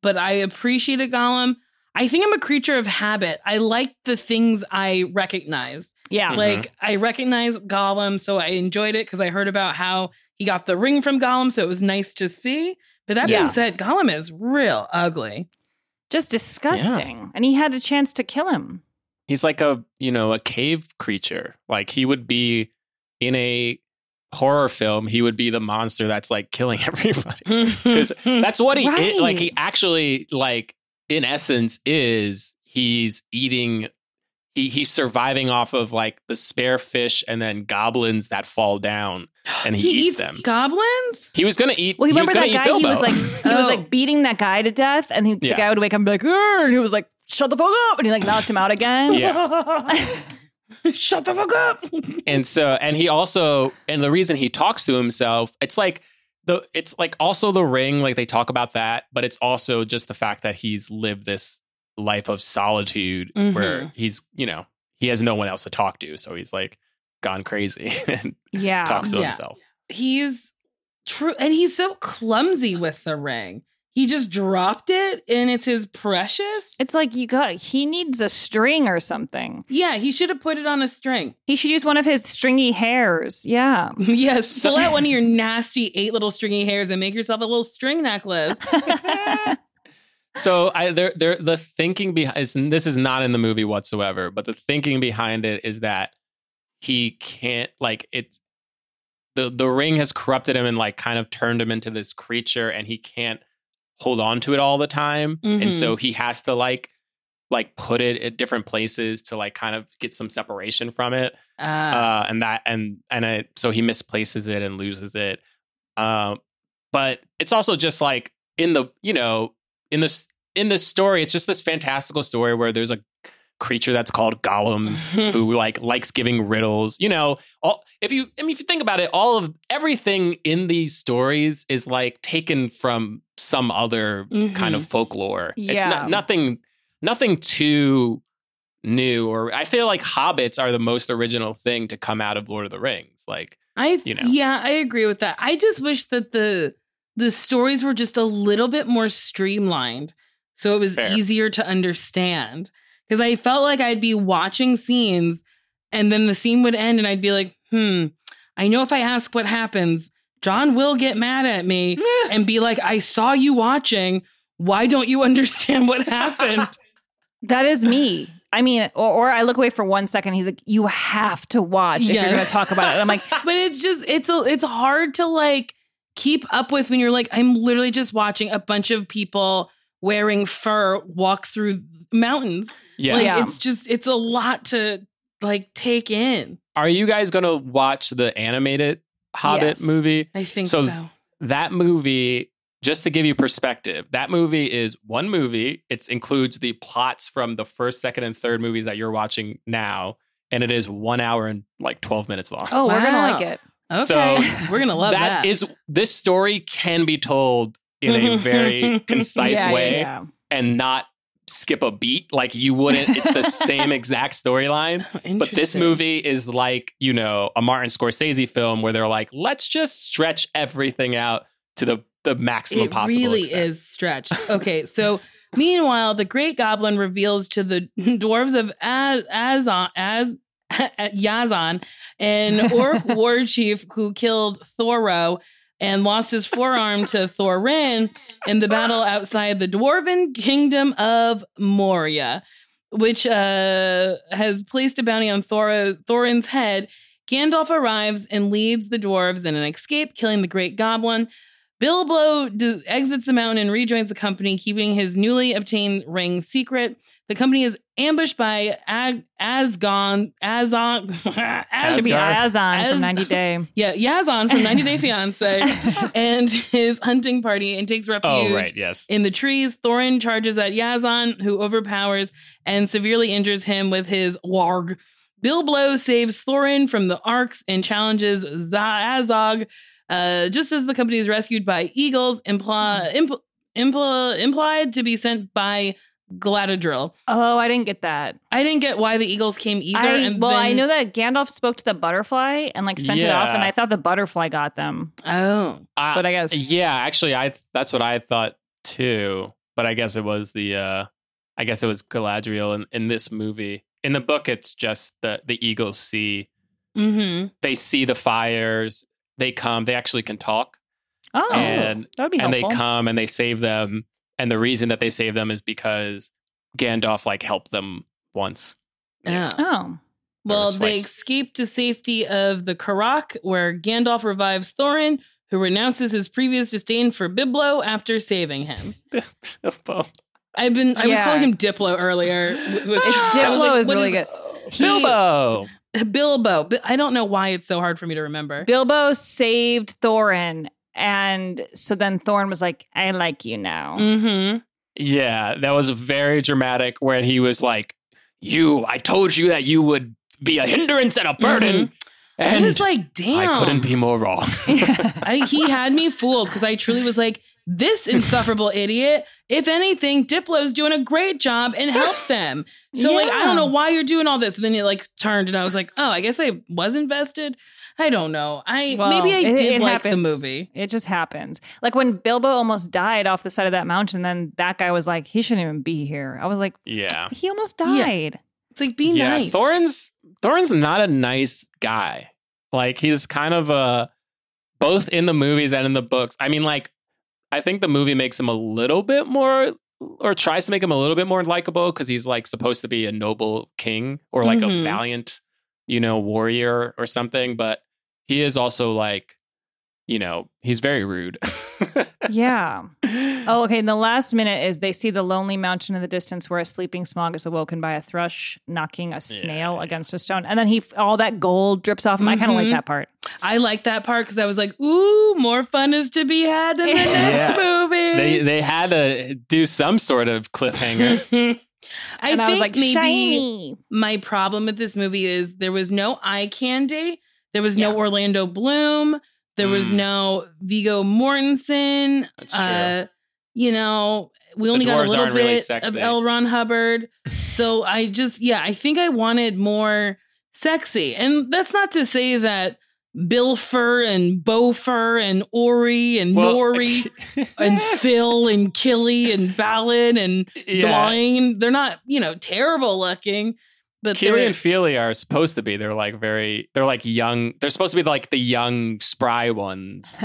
but I appreciated Gollum. I think I'm a creature of habit. I like the things I recognize.
Yeah.
Like, I recognize Gollum, so I enjoyed it because I heard about how he got the ring from Gollum, so it was nice to see. But that being said, Gollum is real ugly.
Just disgusting. Yeah. And he had a chance to kill him.
He's like a cave creature. Like, he would be in a horror film, he would be the monster that's like killing everybody. Because that's what he is. Like, he actually, like, in essence is he's eating, he's surviving off of like the spare fish and then goblins that fall down, and he eats them.
Goblins?
He was gonna eat.
Well,
he remember
that guy?
Bilbo.
He was like beating that guy to death, and the guy would wake up and be like, and he was like, "Shut the fuck up!" and he like knocked him out again.
Yeah.
Shut the fuck up.
And he also, and the reason he talks to himself, it's like also the ring, like they talk about that, but it's also just the fact that he's lived this life of solitude where he's, he has no one else to talk to. So he's like gone crazy and talks to himself.
He's true. And he's so clumsy with the ring. He just dropped it and it's his precious.
It's like he needs a string or something.
Yeah, he should have put it on a string.
He should use one of his stringy hairs. Yeah.
Yes, pull out one of your nasty 8 little stringy hairs and make yourself a little string necklace.
So the thinking behind, and this is not in the movie whatsoever, but the thinking behind it is that he can't, like, it's, the ring has corrupted him and like kind of turned him into this creature, and he can't hold on to it all the time. And so he has to like put it at different places to like kind of get some separation from it. So he misplaces it and loses it. But it's also just like in this story, it's just this fantastical story where there's a creature that's called Gollum who likes giving riddles. If you think about it, everything in these stories is like taken from some other kind of folklore. Yeah. It's nothing too new. Or I feel like hobbits are the most original thing to come out of Lord of the Rings.
Yeah, I agree with that. I just wish that the stories were just a little bit more streamlined, so it was easier to understand. Because I felt like I'd be watching scenes and then the scene would end and I'd be like, I know if I ask what happens, John will get mad at me and be like, I saw you watching. Why don't you understand what happened?
That is me. I mean, or I look away for 1 second. He's like, you have to watch if you're going to talk about it. And I'm like,
but it's just, it's hard to like keep up with when you're like, I'm literally just watching a bunch of people wearing fur walk through mountains.
Yeah.
It's a lot to like take in.
Are you guys going to watch the animated Hobbit movie?
I think so.
That movie, just to give you perspective, that movie is one movie. It includes the plots from the first, second, and third movies that you're watching now. And it is 1 hour and like 12 minutes long.
Oh, we're going to like it.
Okay. So we're going to love that.
This story can be told in a very concise way and not skip a beat. Like you wouldn't, it's the same exact storyline. But this movie is like, a Martin Scorsese film where they're like, let's just stretch everything out to the maximum possible
extent.
It
really is stretched. Okay, so meanwhile, the Great Goblin reveals to the dwarves of Yazan, an orc war chief who killed Thoreau and lost his forearm to Thorin in the battle outside the dwarven kingdom of Moria, which has placed a bounty on Thorin's head. Gandalf arrives and leads the dwarves in an escape, killing the Great Goblin. Bilbo exits the mountain and rejoins the company, keeping his newly obtained ring secret. The company is ambushed by Azon.
Should be Azon from 90 Day.
Yeah, Yazan from 90 Day Fiance and his hunting party, and takes refuge in the trees. Thorin charges at Yazan, who overpowers and severely injures him with his warg. Bilbo saves Thorin from the Arks and challenges Azog. Just as the company is rescued by eagles, implied to be sent by Galadriel.
Oh, I didn't get that.
I didn't get why the eagles came either.
I know that Gandalf spoke to the butterfly and sent it off, and I thought the butterfly got them.
Oh,
but I guess
actually, that's what I thought too. but I guess it was Galadriel in this movie. In the book, it's just the eagles see.
Mm-hmm.
They see the fires. They come. They actually can talk.
Oh,
and
that would be helpful.
And they come and they save them. And the reason that they save them is because Gandalf like helped them once.
Yeah.
Oh.
Well, they escape to safety of the Karak, where Gandalf revives Thorin, who renounces his previous disdain for Biblo after saving him.
Bilbo.
I was calling him Diplo earlier.
Diplo is really good.
Bilbo.
Bilbo. I don't know why it's so hard for me to remember.
Bilbo saved Thorin, and so then Thorin was like, I like you now.
Mm-hmm.
Yeah, that was very dramatic when he was like, I told you that you would be a hindrance and a burden. And
I was like, damn.
I couldn't be more wrong.
He had me fooled because I truly was like, this insufferable idiot. If anything, Diplo's doing a great job and helped them. So like, I don't know why you're doing all this. And then you like turned and I was like, oh, I guess I was invested. I don't know. Maybe I did like the movie.
It just happens. Like when Bilbo almost died off the side of that mountain, then that guy was like, he shouldn't even be here. I was like,
yeah,
he almost died.
Yeah. It's like, be nice.
Thorin's not a nice guy. Like he's kind of both in the movies and in the books. I mean, like, I think the movie makes him a little bit more, or tries to make him a little bit more likable because he's like supposed to be a noble king or like a valiant, warrior or something. But he is also like, he's very rude.
Yeah. Oh, okay. And the last minute is they see the lonely mountain in the distance where a sleeping Smaug is awoken by a thrush knocking a snail against a stone. And then all that gold drips off him. I kind of like that part.
I like that part because I was like, ooh, more fun is to be had in the next movie.
They had to do some sort of cliffhanger.
I think
was like,
maybe
shiny.
My problem with this movie is there was no eye candy. There was no Orlando Bloom. There was no Viggo Mortensen.
That's true.
We only got a little
really
bit
sexy.
of L. Ron Hubbard. So I think I wanted more sexy. And that's not to say that Bill Fur and Beau Fur and Ori and Nori and Phil and Killy and Balin and Blaine, they're not, terrible looking. But
Keely and Feely are supposed to be. They're like young. They're supposed to be like the young, spry ones.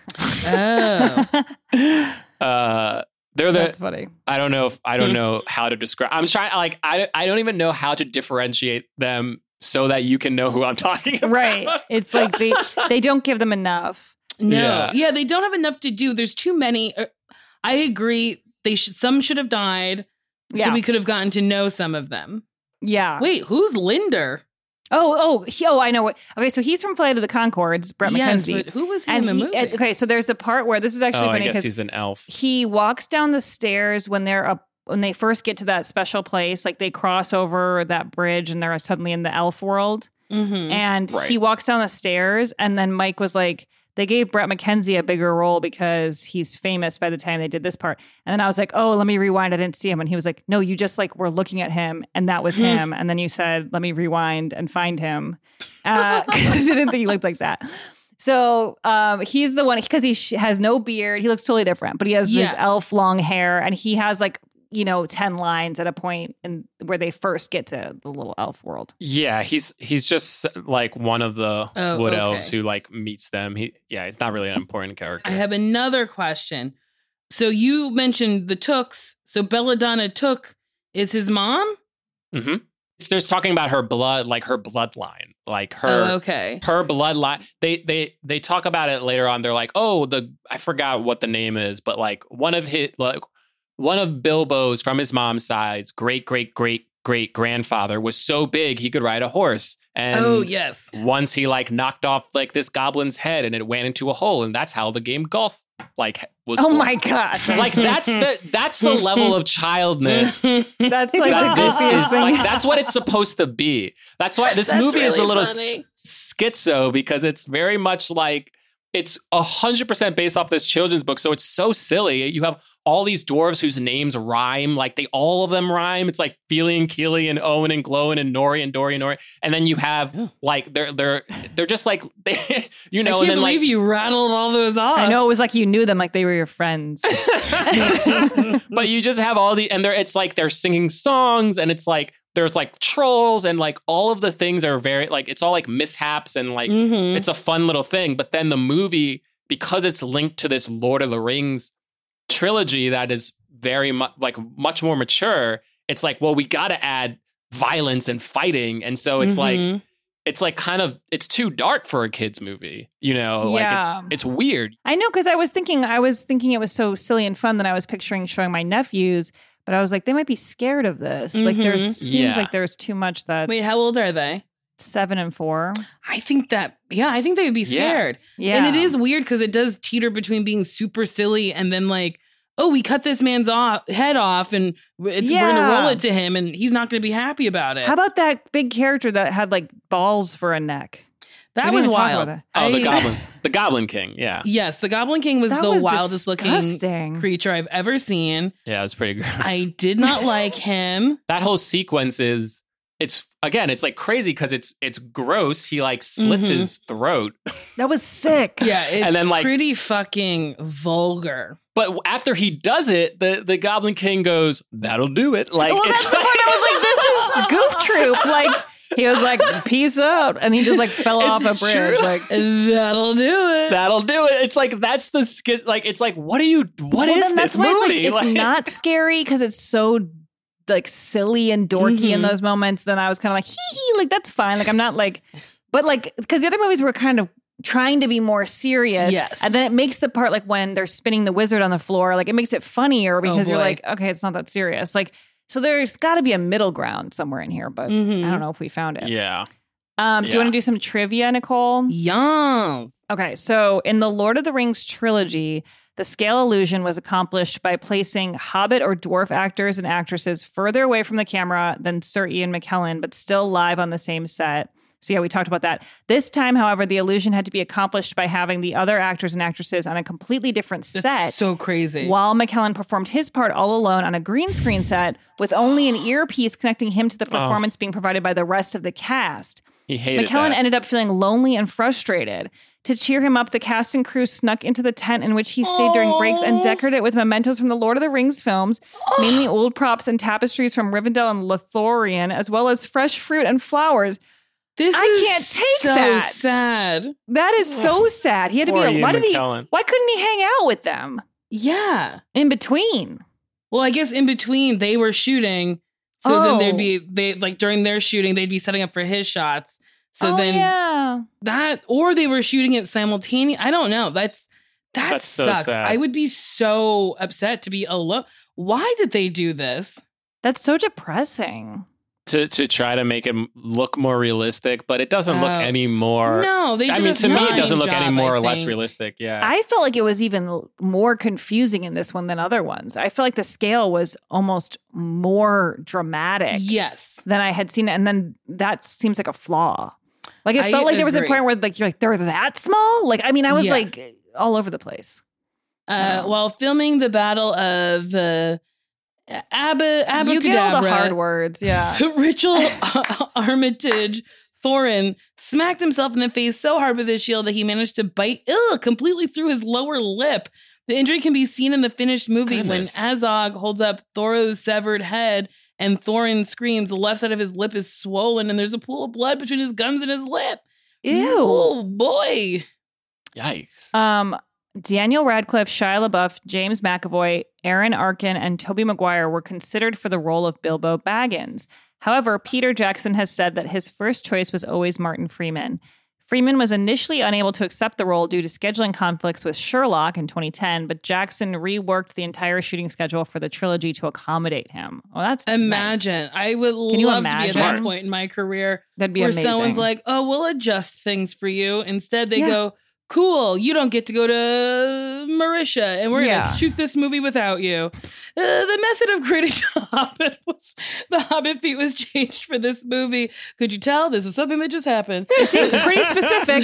That's funny.
I don't know how to describe. I'm trying. Like I don't even know how to differentiate them so that you can know who I'm talking about.
Right. It's like they don't give them enough.
No. Yeah, they don't have enough to do. There's too many. I agree. Some should have died, so we could have gotten to know some of them.
Yeah.
Wait, who's Linder?
Oh, I know. Okay, so he's from Flight of the Conchords, Brett McKenzie.
But who was he in the movie?
Okay, so there's the part where this was actually funny.
I guess he's an elf.
He walks down the stairs when they first get to that special place, like they cross over that bridge and they're suddenly in the elf world.
Mm-hmm.
And he walks down the stairs, and then Mike was like, they gave Brett McKenzie a bigger role because he's famous by the time they did this part. And then I was like, oh, let me rewind. I didn't see him. And he was like, no, you just like were looking at him and that was him. And then you said, let me rewind and find him. Because I didn't think he looked like that. So he's the one, because he has no beard. He looks totally different, but he has this elf long hair, and he has like, 10 lines at a point where they first get to the little elf world.
Yeah, he's just like one of the wood elves who like meets them. It's not really an important character.
I have another question. So you mentioned the Tooks. So Belladonna Took is his mom?
Mm-hmm. There's talking about her blood, like her bloodline, like her her bloodline. They talk about it later on. They're like, I forgot what the name is, but like one of Bilbo's from his mom's side, great grandfather was so big he could ride a horse. And once he like knocked off like this goblin's head and it went into a hole, and that's how the game golf like was.
Oh my god!
Like that's the level of childness.
That's like
that this is like that's what it's supposed to be. That's why this movie is a little schizo, because it's very much like it's 100% based off this children's book. So it's so silly. You have all these dwarves whose names rhyme. Like all of them rhyme. It's like Feely and Keely and Owen and Glowin and Nori and Dory and Nori. And then you have like, they're just like, you know,
I can't
and then
believe
like,
you rattled all those off.
I know, it was like you knew them like they were your friends.
but you just have all and it's like they're singing songs and it's like, there's like trolls and like all of the things are very like, it's all like mishaps and like, it's a fun little thing. But then the movie, because it's linked to this Lord of the Rings trilogy that is very much more mature, it's like, well, we got to add violence and fighting. And so it's like kind of, it's too dark for a kid's movie, you know, like it's weird.
I know. Cause I was thinking it was so silly and fun that I was picturing showing my nephews. But I was like, they might be scared of this. Like, seems like there's too much that's...
Wait, how old are they?
7 and 4.
I think they would be scared.
Yeah.
And it is weird because it does teeter between being super silly and then like, oh, we cut this man's head off and we're going to roll it to him and he's not going to be happy about it.
How about that big character that had like balls for a neck?
That was wild.
The Goblin King, yeah.
Yes, the Goblin King was the wildest looking creature I've ever seen.
Yeah, it was pretty gross.
I did not like him.
That whole sequence is, it's like crazy because it's gross. He like slits his throat.
That was sick.
Yeah, it's
and then, like,
pretty fucking vulgar.
But after he does it, the Goblin King goes, "That'll do it." Like,
well, that's the part I was like, this is Goof Troop. Like, he was like, peace out. And he just like fell off a bridge.
True. Like, that'll do it.
That'll do it. It's like, that's the skit. Like, it's like, what is this movie?
It's not scary because it's so like silly and dorky in those moments. Then I was kind of like, hee, like, that's fine. Like, I'm not like, but like, because the other movies were kind of trying to be more serious.
Yes.
And then it makes the part like when they're spinning the wizard on the floor, like it makes it funnier because you're like, okay, it's not that serious. Like, so there's got to be a middle ground somewhere in here, but I don't know if we found it.
Yeah.
Do you want to do some trivia, Nicole?
Yeah.
Okay, so in the Lord of the Rings trilogy, the scale illusion was accomplished by placing hobbit or dwarf actors and actresses further away from the camera than Sir Ian McKellen, but still live on the same set. So yeah, we talked about that. This time, however, the illusion had to be accomplished by having the other actors and actresses on a completely different set.
That's so crazy.
While McKellen performed his part all alone on a green screen set with only an earpiece connecting him to the performance being provided by the rest of the cast.
He hated
McKellen
that.
ended up feeling lonely and frustrated. To cheer him up, the cast and crew snuck into the tent in which he stayed during breaks and decorated it with mementos from the Lord of the Rings films, mainly old props and tapestries from Rivendell and Lothlorien, as well as fresh fruit and flowers. I can't take
so
that.
sad.
That is so sad. He had to be. Why couldn't he hang out with them?
Yeah,
in between.
Well, I guess in between they were shooting, so then they during their shooting they'd be setting up for his shots. So or they were shooting it simultaneously. I don't know. That
so
sucks.
sad.
I would be so upset to be alone. Why did they do this?
That's so depressing.
To try to make him look more realistic, but it doesn't look any more.
No, they.
I mean, to me, it doesn't look any more or less realistic. Yeah,
I felt like it was even more confusing in this one than other ones. I feel like the scale was almost more dramatic.
Yes,
than I had seen, and then that seems like a flaw. Like it felt like there was a point where like you're like they're that small. Like I mean, I was like all over the place.
While filming the Battle of Abracadabra.
You get all the hard words, yeah.
Rachel Armitage Thorin smacked himself in the face so hard with his shield that he managed to bite completely through his lower lip. The injury can be seen in the finished movie when Azog holds up Thoros' severed head and Thorin screams. The left side of his lip is swollen and there's a pool of blood between his gums and his lip.
Ew.
Oh, boy.
Yikes.
Daniel Radcliffe, Shia LaBeouf, James McAvoy, Aaron Arkin, and Tobey Maguire were considered for the role of Bilbo Baggins. However, Peter Jackson has said that his first choice was always Martin Freeman. Freeman was initially unable to accept the role due to scheduling conflicts with Sherlock in 2010, but Jackson reworked the entire shooting schedule for the trilogy to accommodate him. Well, that's
imagine.
Nice.
I would love to be at that point in my career.
That'd be
where
amazing.
Someone's like, "Oh, we'll adjust things for you." Instead, they go, "Cool, you don't get to go to Marisha, and we're gonna shoot this movie without you." The method of creating the Hobbit feat was changed for this movie. Could you tell this is something that just happened?
It seems pretty specific.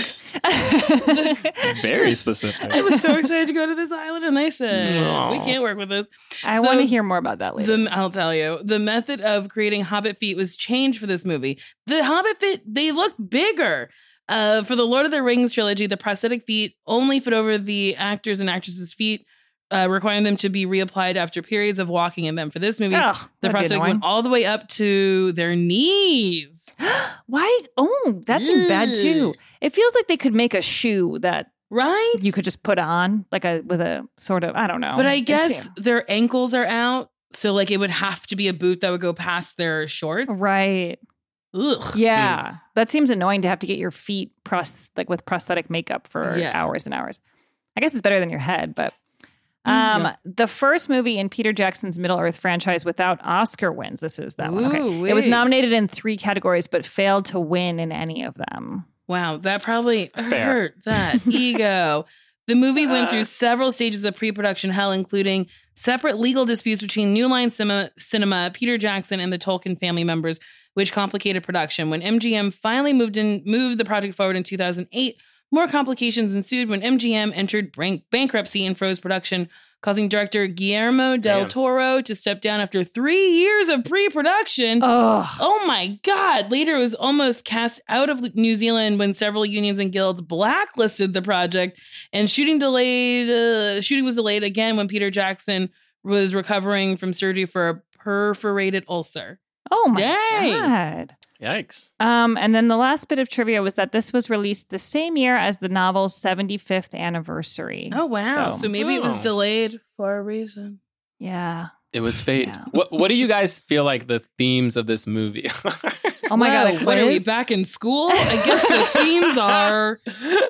Very specific.
I was so excited to go to this island, and they said, we can't work with this.
I want to hear more about that later.
I'll tell you. The method of creating Hobbit feet was changed for this movie. The Hobbit feet, they look bigger. For the Lord of the Rings trilogy, the prosthetic feet only fit over the actors and actresses' feet, requiring them to be reapplied after periods of walking in them. For this movie, the prosthetic went all the way up to their knees.
Why? Oh, that seems bad too. It feels like they could make a shoe that you could just put on, like with a sort of, I don't know.
But I guess their ankles are out, so like it would have to be a boot that would go past their shorts.
Right.
Ugh.
Yeah. That seems annoying to have to get your feet with prosthetic makeup for hours and hours. I guess it's better than your head, but the first movie in Peter Jackson's Middle-earth franchise without Oscar wins. This is that one. Okay. It was nominated in 3 categories, but failed to win in any of them.
Wow, that probably hurt that ego. The movie went through several stages of pre-production hell, including separate legal disputes between New Line Cinema, Peter Jackson, and the Tolkien family members, which complicated production. When MGM finally moved the project forward in 2008, more complications ensued when MGM entered bankruptcy and froze production, causing director Guillermo del Toro to step down after 3 years of pre-production. Oh my God. Later, it was almost cast out of New Zealand when several unions and guilds blacklisted the project, and shooting was delayed again when Peter Jackson was recovering from surgery for a perforated ulcer.
Oh my God.
Yikes.
And then the last bit of trivia was that this was released the same year as the novel's 75th anniversary.
Oh, wow. So maybe it was delayed for a reason.
Yeah.
It was fate. Yeah. What do you guys feel like the themes of this movie are?
Oh my God.
What are we back in school? I guess the themes are,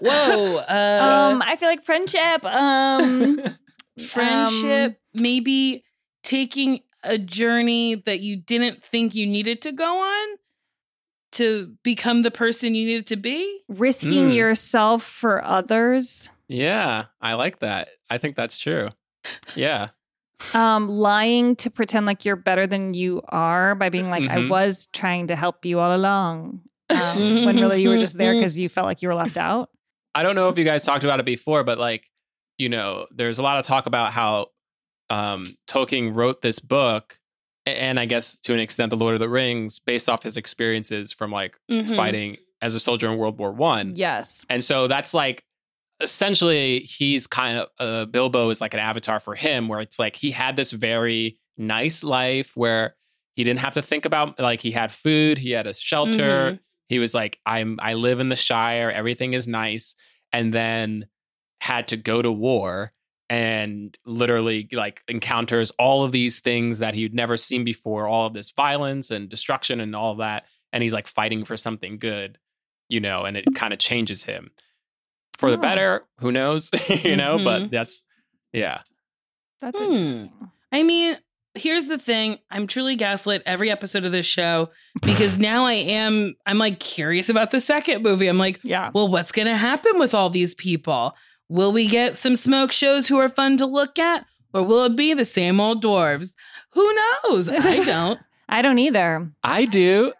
I feel like friendship.
Friendship, maybe taking a journey that you didn't think you needed to go on to become the person you needed to be.
Risking yourself for others.
Yeah, I like that. I think that's true. Yeah.
Lying to pretend like you're better than you are by being like, I was trying to help you all along. When really you were just there because you felt like you were left out.
I don't know if you guys talked about it before, but like, there's a lot of talk about how Tolkien wrote this book, and I guess to an extent, The Lord of the Rings, based off his experiences from fighting as a soldier in World War I.
Yes.
And so that's like, essentially, he's kind of, Bilbo is like an avatar for him, where it's like he had this very nice life where he didn't have to think about, like, he had food, he had a shelter. He was like, I live in the Shire, everything is nice. And then had to go to war and literally like encounters all of these things that he'd never seen before, all of this violence and destruction and all of that. And he's like fighting for something good, and it kind of changes him for the better. Who knows, but that's
interesting.
I mean, here's the thing. I'm truly gaslit every episode of this show because now I'm like curious about the second movie. I'm like, well, what's going to happen with all these people? Will we get some smoke shows who are fun to look at? Or will it be the same old dwarves? Who knows? I don't.
I don't either.
I do.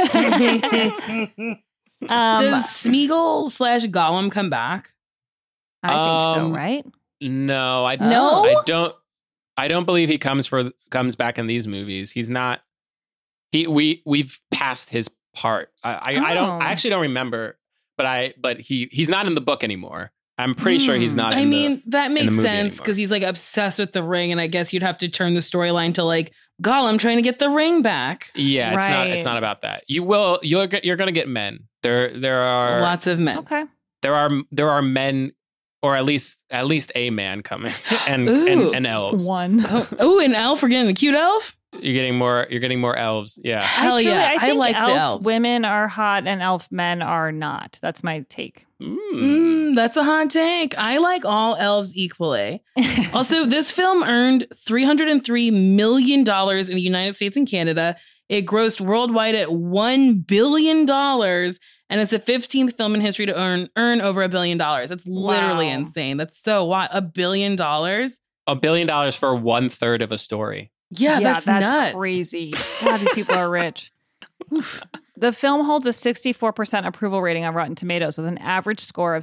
Does Smeagol / Gollum come back?
I think so, right?
No, I don't believe he comes back in these movies. He's not. We've passed his part. I actually don't remember, but he's not in the book anymore. I'm pretty sure he's not.
That makes sense because he's like obsessed with the ring, and I guess you'd have to turn the storyline to like Gollum trying to get the ring back.
Yeah, it's not about that. You're gonna get men. There are
lots of men.
Okay.
There are men, or at least a man coming, and elves.
One.
Oh, an elf. We're getting a cute elf.
You're getting more elves. Yeah.
Hell yeah.
I think
like
elf
the elves.
Women are hot and elf men are not. That's my take.
That's a hot take. I like all elves equally. Also, this film earned $303 million in the United States and Canada. It grossed worldwide at $1 billion. And it's the 15th film in history to earn over $1 billion. That's literally insane. That's so wild. $1 billion? $1
billion for 1/3 of a story.
Yeah, that's nuts.
crazy. God, these people are rich. The film holds a 64% approval rating on Rotten Tomatoes with an average score of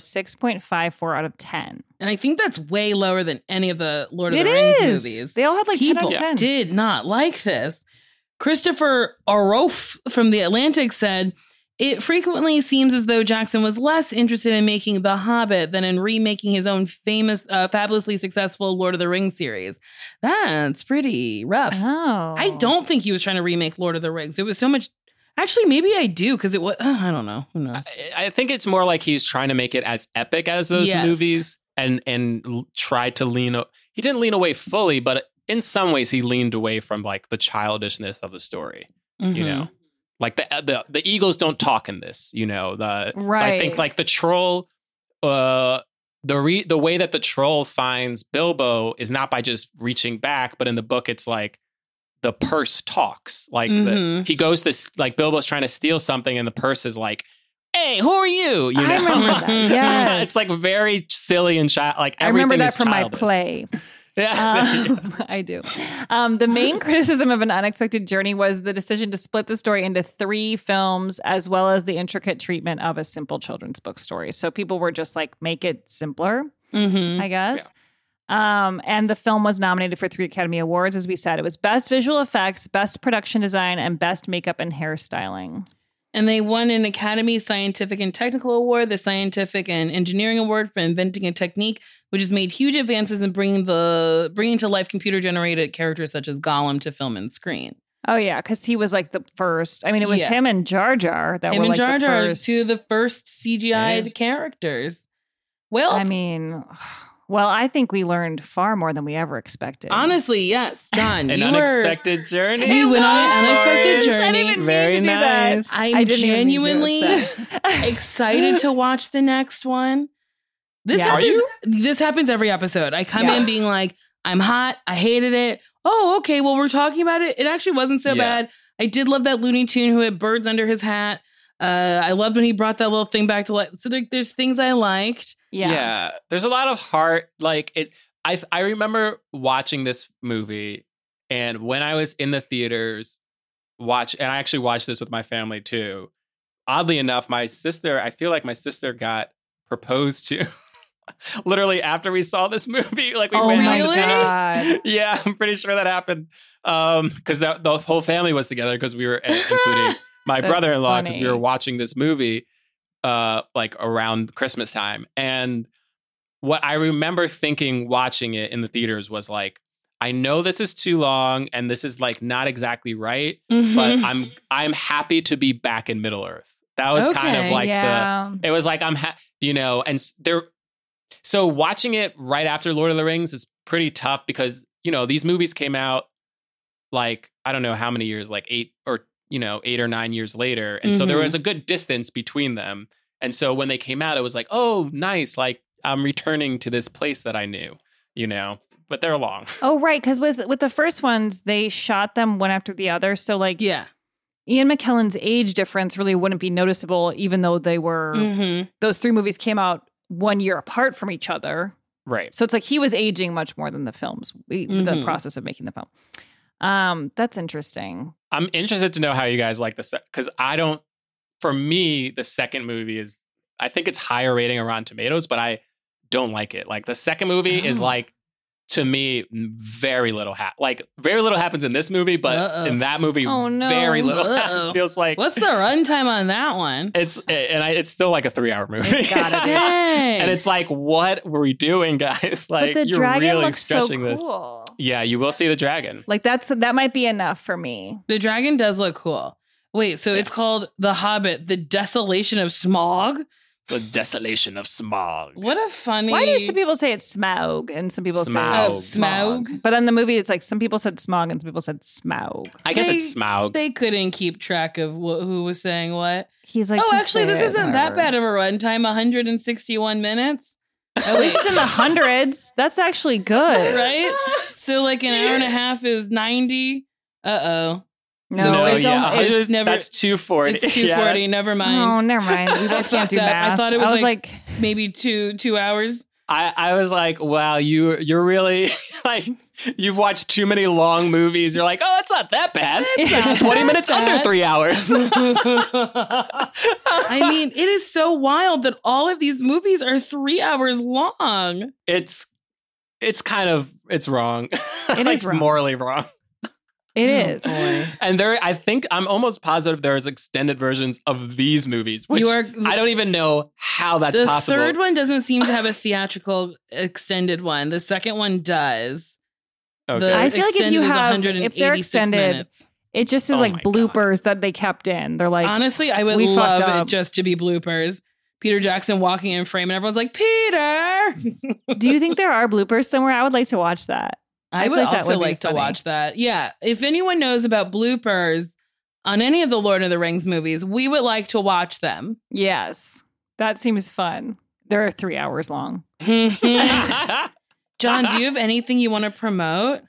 6.54 out of 10.
And I think that's way lower than any of the Lord of the Rings movies.
They all had like
People
10 out of 10.
did not like this. Christopher Orof from The Atlantic said, it frequently seems as though Jackson was less interested in making The Hobbit than in remaking his own famous, fabulously successful Lord of the Rings series. That's pretty rough.
Oh.
I don't think he was trying to remake Lord of the Rings. It was so much... Actually, maybe I do, because it was... I don't know. Who knows?
I think it's more like he's trying to make it as epic as those movies and try to lean... He didn't lean away fully, but in some ways he leaned away from like the childishness of the story, you know? Like the eagles don't talk in this, you know. I think like the troll, the way that the troll finds Bilbo is not by just reaching back, but in the book it's like the purse talks. Like he goes to like Bilbo's trying to steal something, and the purse is like, "Hey, who are you?" You know,
I remember that. Yes.
It's like very silly and like everything.
I remember that
is
from
childish.
my play.
Yeah,
I do. The main criticism of An Unexpected Journey was the decision to split the story into 3 films, as well as the intricate treatment of a simple children's book story. So people were just like, make it simpler, I guess. Yeah. And the film was nominated for 3 Academy Awards, as we said. It was Best Visual Effects, Best Production Design, and Best Makeup and Hairstyling.
And they won an Academy Scientific and Technical Award, the Scientific and Engineering Award for inventing a technique which has made huge advances in bringing to life computer-generated characters such as Gollum to film and screen.
Oh, yeah, because he was like the first. I mean, it was him and Jar Jar that were like the first.
Jar Jar, 2 of the first CGI'd characters. Well,
I mean... Well, I think we learned far more than we ever expected.
Honestly, yes, John.
An unexpected journey.
You went on an unexpected journey.
I didn't even
Very
mean to
nice.
do that.
I'm genuinely excited to watch the next one. This happens every episode. I come in being like, I'm hot. I hated it. Oh, okay. Well, we're talking about it. It actually wasn't so bad. I did love that Looney Tune who had birds under his hat. I loved when he brought that little thing back to life. So there's things I liked.
Yeah. There's a lot of heart. Like it. I remember watching this movie, and when I was in the theaters, and I actually watched this with my family too. Oddly enough, I feel like my sister got proposed to literally after we saw this movie. Like we ran out the
God.
Yeah, I'm pretty sure that happened. Because the whole family was together because we were including my brother-in-law, because we were watching this movie like around Christmas time. And what I remember thinking watching it in the theaters was like, I know this is too long and this is like not exactly right, but I'm happy to be back in Middle Earth. That was kind of like it was like so watching it right after Lord of the Rings is pretty tough because, you know, these movies came out like, I don't know how many years, like 8 or 9 years later. And so there was a good distance between them. And so when they came out, it was like, oh, nice. Like I'm returning to this place that I knew, you know, but they're long.
Oh, right. Because with the first ones, they shot them one after the other. So like, Ian McKellen's age difference really wouldn't be noticeable, even though they were, those 3 movies came out 1 year apart from each other.
Right.
So it's like he was aging much more than the films, the process of making the film. That's interesting.
I'm interested to know how you guys like this, because for me, the second movie I think it's higher rating on Rotten Tomatoes, but I don't like it. Like the second movie is like, to me, very little happens in this movie, but in that movie, very little feels like.
What's the runtime on that one?
It's still like a 3-hour movie.
It's gotta be.
And it's like, what were we doing, guys? Like,
but the
you're
dragon
really
looks
stretching
so
this.
Cool.
Yeah, you will see the dragon.
Like that might be enough for me.
The dragon does look cool. Wait, so it's called The Hobbit: The Desolation of Smaug?
The Desolation of Smaug.
What a funny...
Why do some people say it's Smaug and some people say Smaug? But in the movie, it's like some people said Smaug and some people said Smaug.
I guess it's Smaug.
They couldn't keep track of who was saying what.
He's like,
oh, actually, this isn't that bad of a runtime. 161 minutes.
At least in the hundreds. That's actually good.
Right? So like an hour and a half is 90. Uh-oh.
No,
it's never.
That's 240.
It's 240. Never mind.
Oh, never mind. I can't do math.
I thought it was like maybe two hours.
I was like, wow, you're really like You've watched too many long movies. You're like, oh, it's not that bad. It's 20 minutes under 3 hours.
I mean, it is so wild that all of these movies are 3 hours long.
It's wrong.
It is wrong.
Morally wrong.
It is.
And I think I'm almost positive there's extended versions of these movies, which I don't even know how that's possible.
The third one doesn't seem to have a theatrical extended one. The second one does.
Okay.
I feel like if they're extended,
minutes.
It just is like bloopers that they kept in. They're like,
honestly, I would love it just to be bloopers. Peter Jackson walking in frame and everyone's like, Peter!
Do you think there are bloopers somewhere? I would like to watch that.
I would also like to watch that. Yeah. If anyone knows about bloopers on any of the Lord of the Rings movies, we would like to watch them.
Yes. That seems fun. They're 3 hours long.
John, do you have anything you want to promote?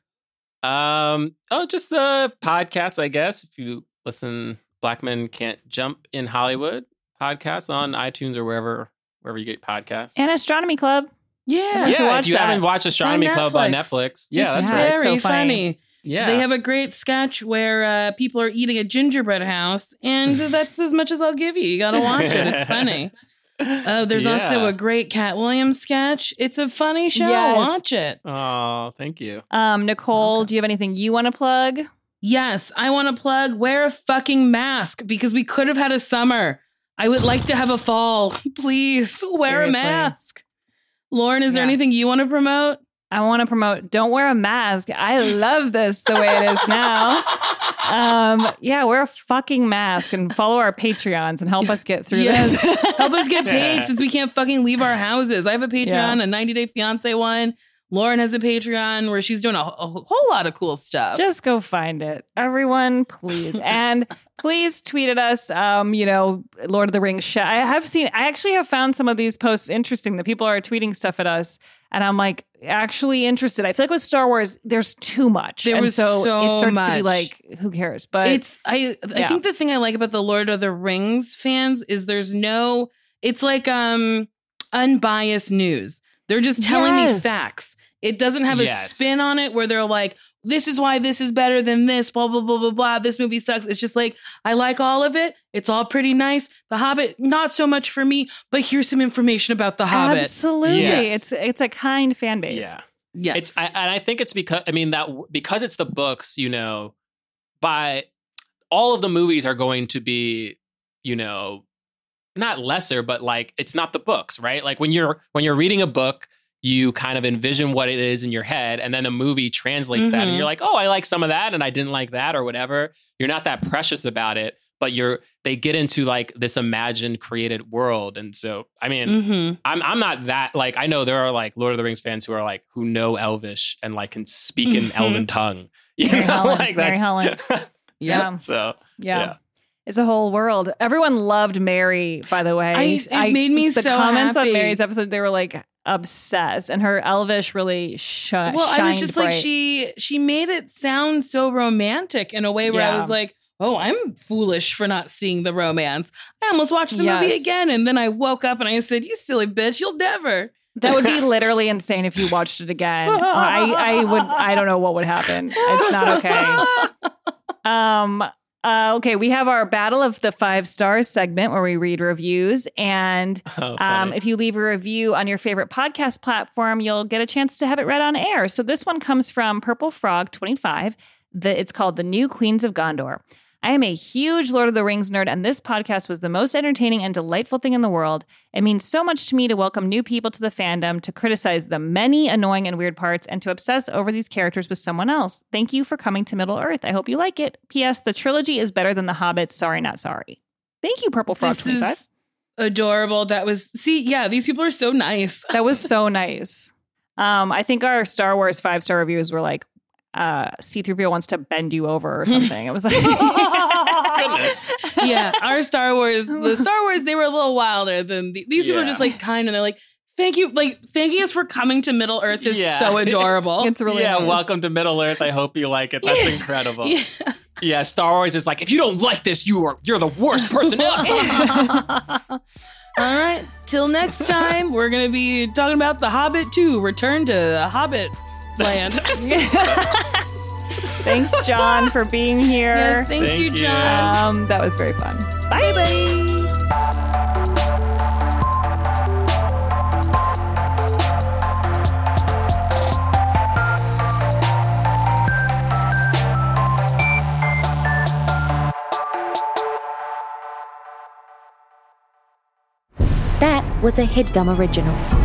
Just the podcast, I guess. If you listen, Black Men Can't Jump in Hollywood podcast on iTunes or wherever you get podcasts.
And Astronomy Club.
Yeah.
If you haven't watched Astronomy Club on Netflix. Yeah,
it's
that's
very
so
funny.
Yeah.
They have a great sketch where people are eating a gingerbread house, and that's as much as I'll give you. You got to watch it. It's funny. There's also a great Cat Williams sketch. It's a funny show.
Yes.
Watch it.
Oh, thank you.
Nicole, do you have anything you want to plug?
Yes, I want to plug wear a fucking mask because we could have had a summer. I would like to have a fall. Please wear a mask. Lauren, is there anything you want to promote?
I want to promote Don't Wear a Mask. I love this the way it is now. Wear a fucking mask and follow our Patreons and help us get through this.
Help us get paid since we can't fucking leave our houses. I have a Patreon, a 90 Day Fiancé one. Lauren has a Patreon where she's doing a whole lot of cool stuff.
Just go find it. Everyone, please. And please tweet at us, Lord of the Rings. I actually have found some of these posts interesting that people are tweeting stuff at us. And I'm like, actually interested. I feel like with Star Wars, there's too much.
There was so
it starts
much.
to be like, who cares? But
I think the thing I like about the Lord of the Rings fans is it's like unbiased news. They're just telling me facts. It doesn't have a spin on it where they're like, this is why this is better than this, blah, blah, blah, blah, blah. This movie sucks. It's just like, I like all of it. It's all pretty nice. The Hobbit, not so much for me, but here's some information about The Hobbit.
Absolutely. Yes. It's a kind fan base.
Yeah. I think it's because it's the books, by all of the movies are going to be, not lesser, but like, it's not the books, right? Like when you're reading a book, you kind of envision what it is in your head, and then the movie translates that, and you're like, oh, I like some of that, and I didn't like that, or whatever. You're not that precious about it, but they get into like this imagined, created world, and so I mean, I'm not that like I know there are like Lord of the Rings fans who are like who know Elvish and like can speak in Elven tongue.
Mary Holland.
Yeah. So yeah.
It's a whole world. Everyone loved Mary, by the way.
It made me so happy.
The comments on Mary's episode, they were like obsessed, and her Elvish really shined
I was just
bright.
like, she made it sound so romantic in a way where I was like, oh, I'm foolish for not seeing the romance. I almost watched the movie again, and then I woke up and I said, you silly bitch, you'll never.
That would be literally insane if you watched it again. I don't know what would happen. It's not okay. Okay, we have our Battle of the 5 Stars segment where we read reviews. And if you leave a review on your favorite podcast platform, you'll get a chance to have it read on air. So this one comes from Purple Frog 25. It's called The New Queens of Gondor. I am a huge Lord of the Rings nerd, and this podcast was the most entertaining and delightful thing in the world. It means so much to me to welcome new people to the fandom, to criticize the many annoying and weird parts, and to obsess over these characters with someone else. Thank you for coming to Middle Earth. I hope you like it. P.S. The trilogy is better than The Hobbit. Sorry, not sorry. Thank you, Purple Frog 25.
This is adorable. These people are so nice.
That was so nice. I think our Star Wars 5-star reviews were like, C-3PO wants to bend you over or something. It was like,
goodness.
Yeah, the Star Wars, they were a little wilder than these people are just like kind, and they're like, thank you, like thanking us for coming to Middle Earth is so adorable.
It's really nice.
Welcome to Middle Earth. I hope you like it. That's incredible. Yeah, Star Wars is like, if you don't like this, you're the worst person ever.
All right, till next time, we're gonna be talking about The Hobbit 2, Return to the Hobbit land.
Thanks, John, for being here.
Yes, thank you, John.
That was very fun. Bye.
Bye.
That was a HeadGum original.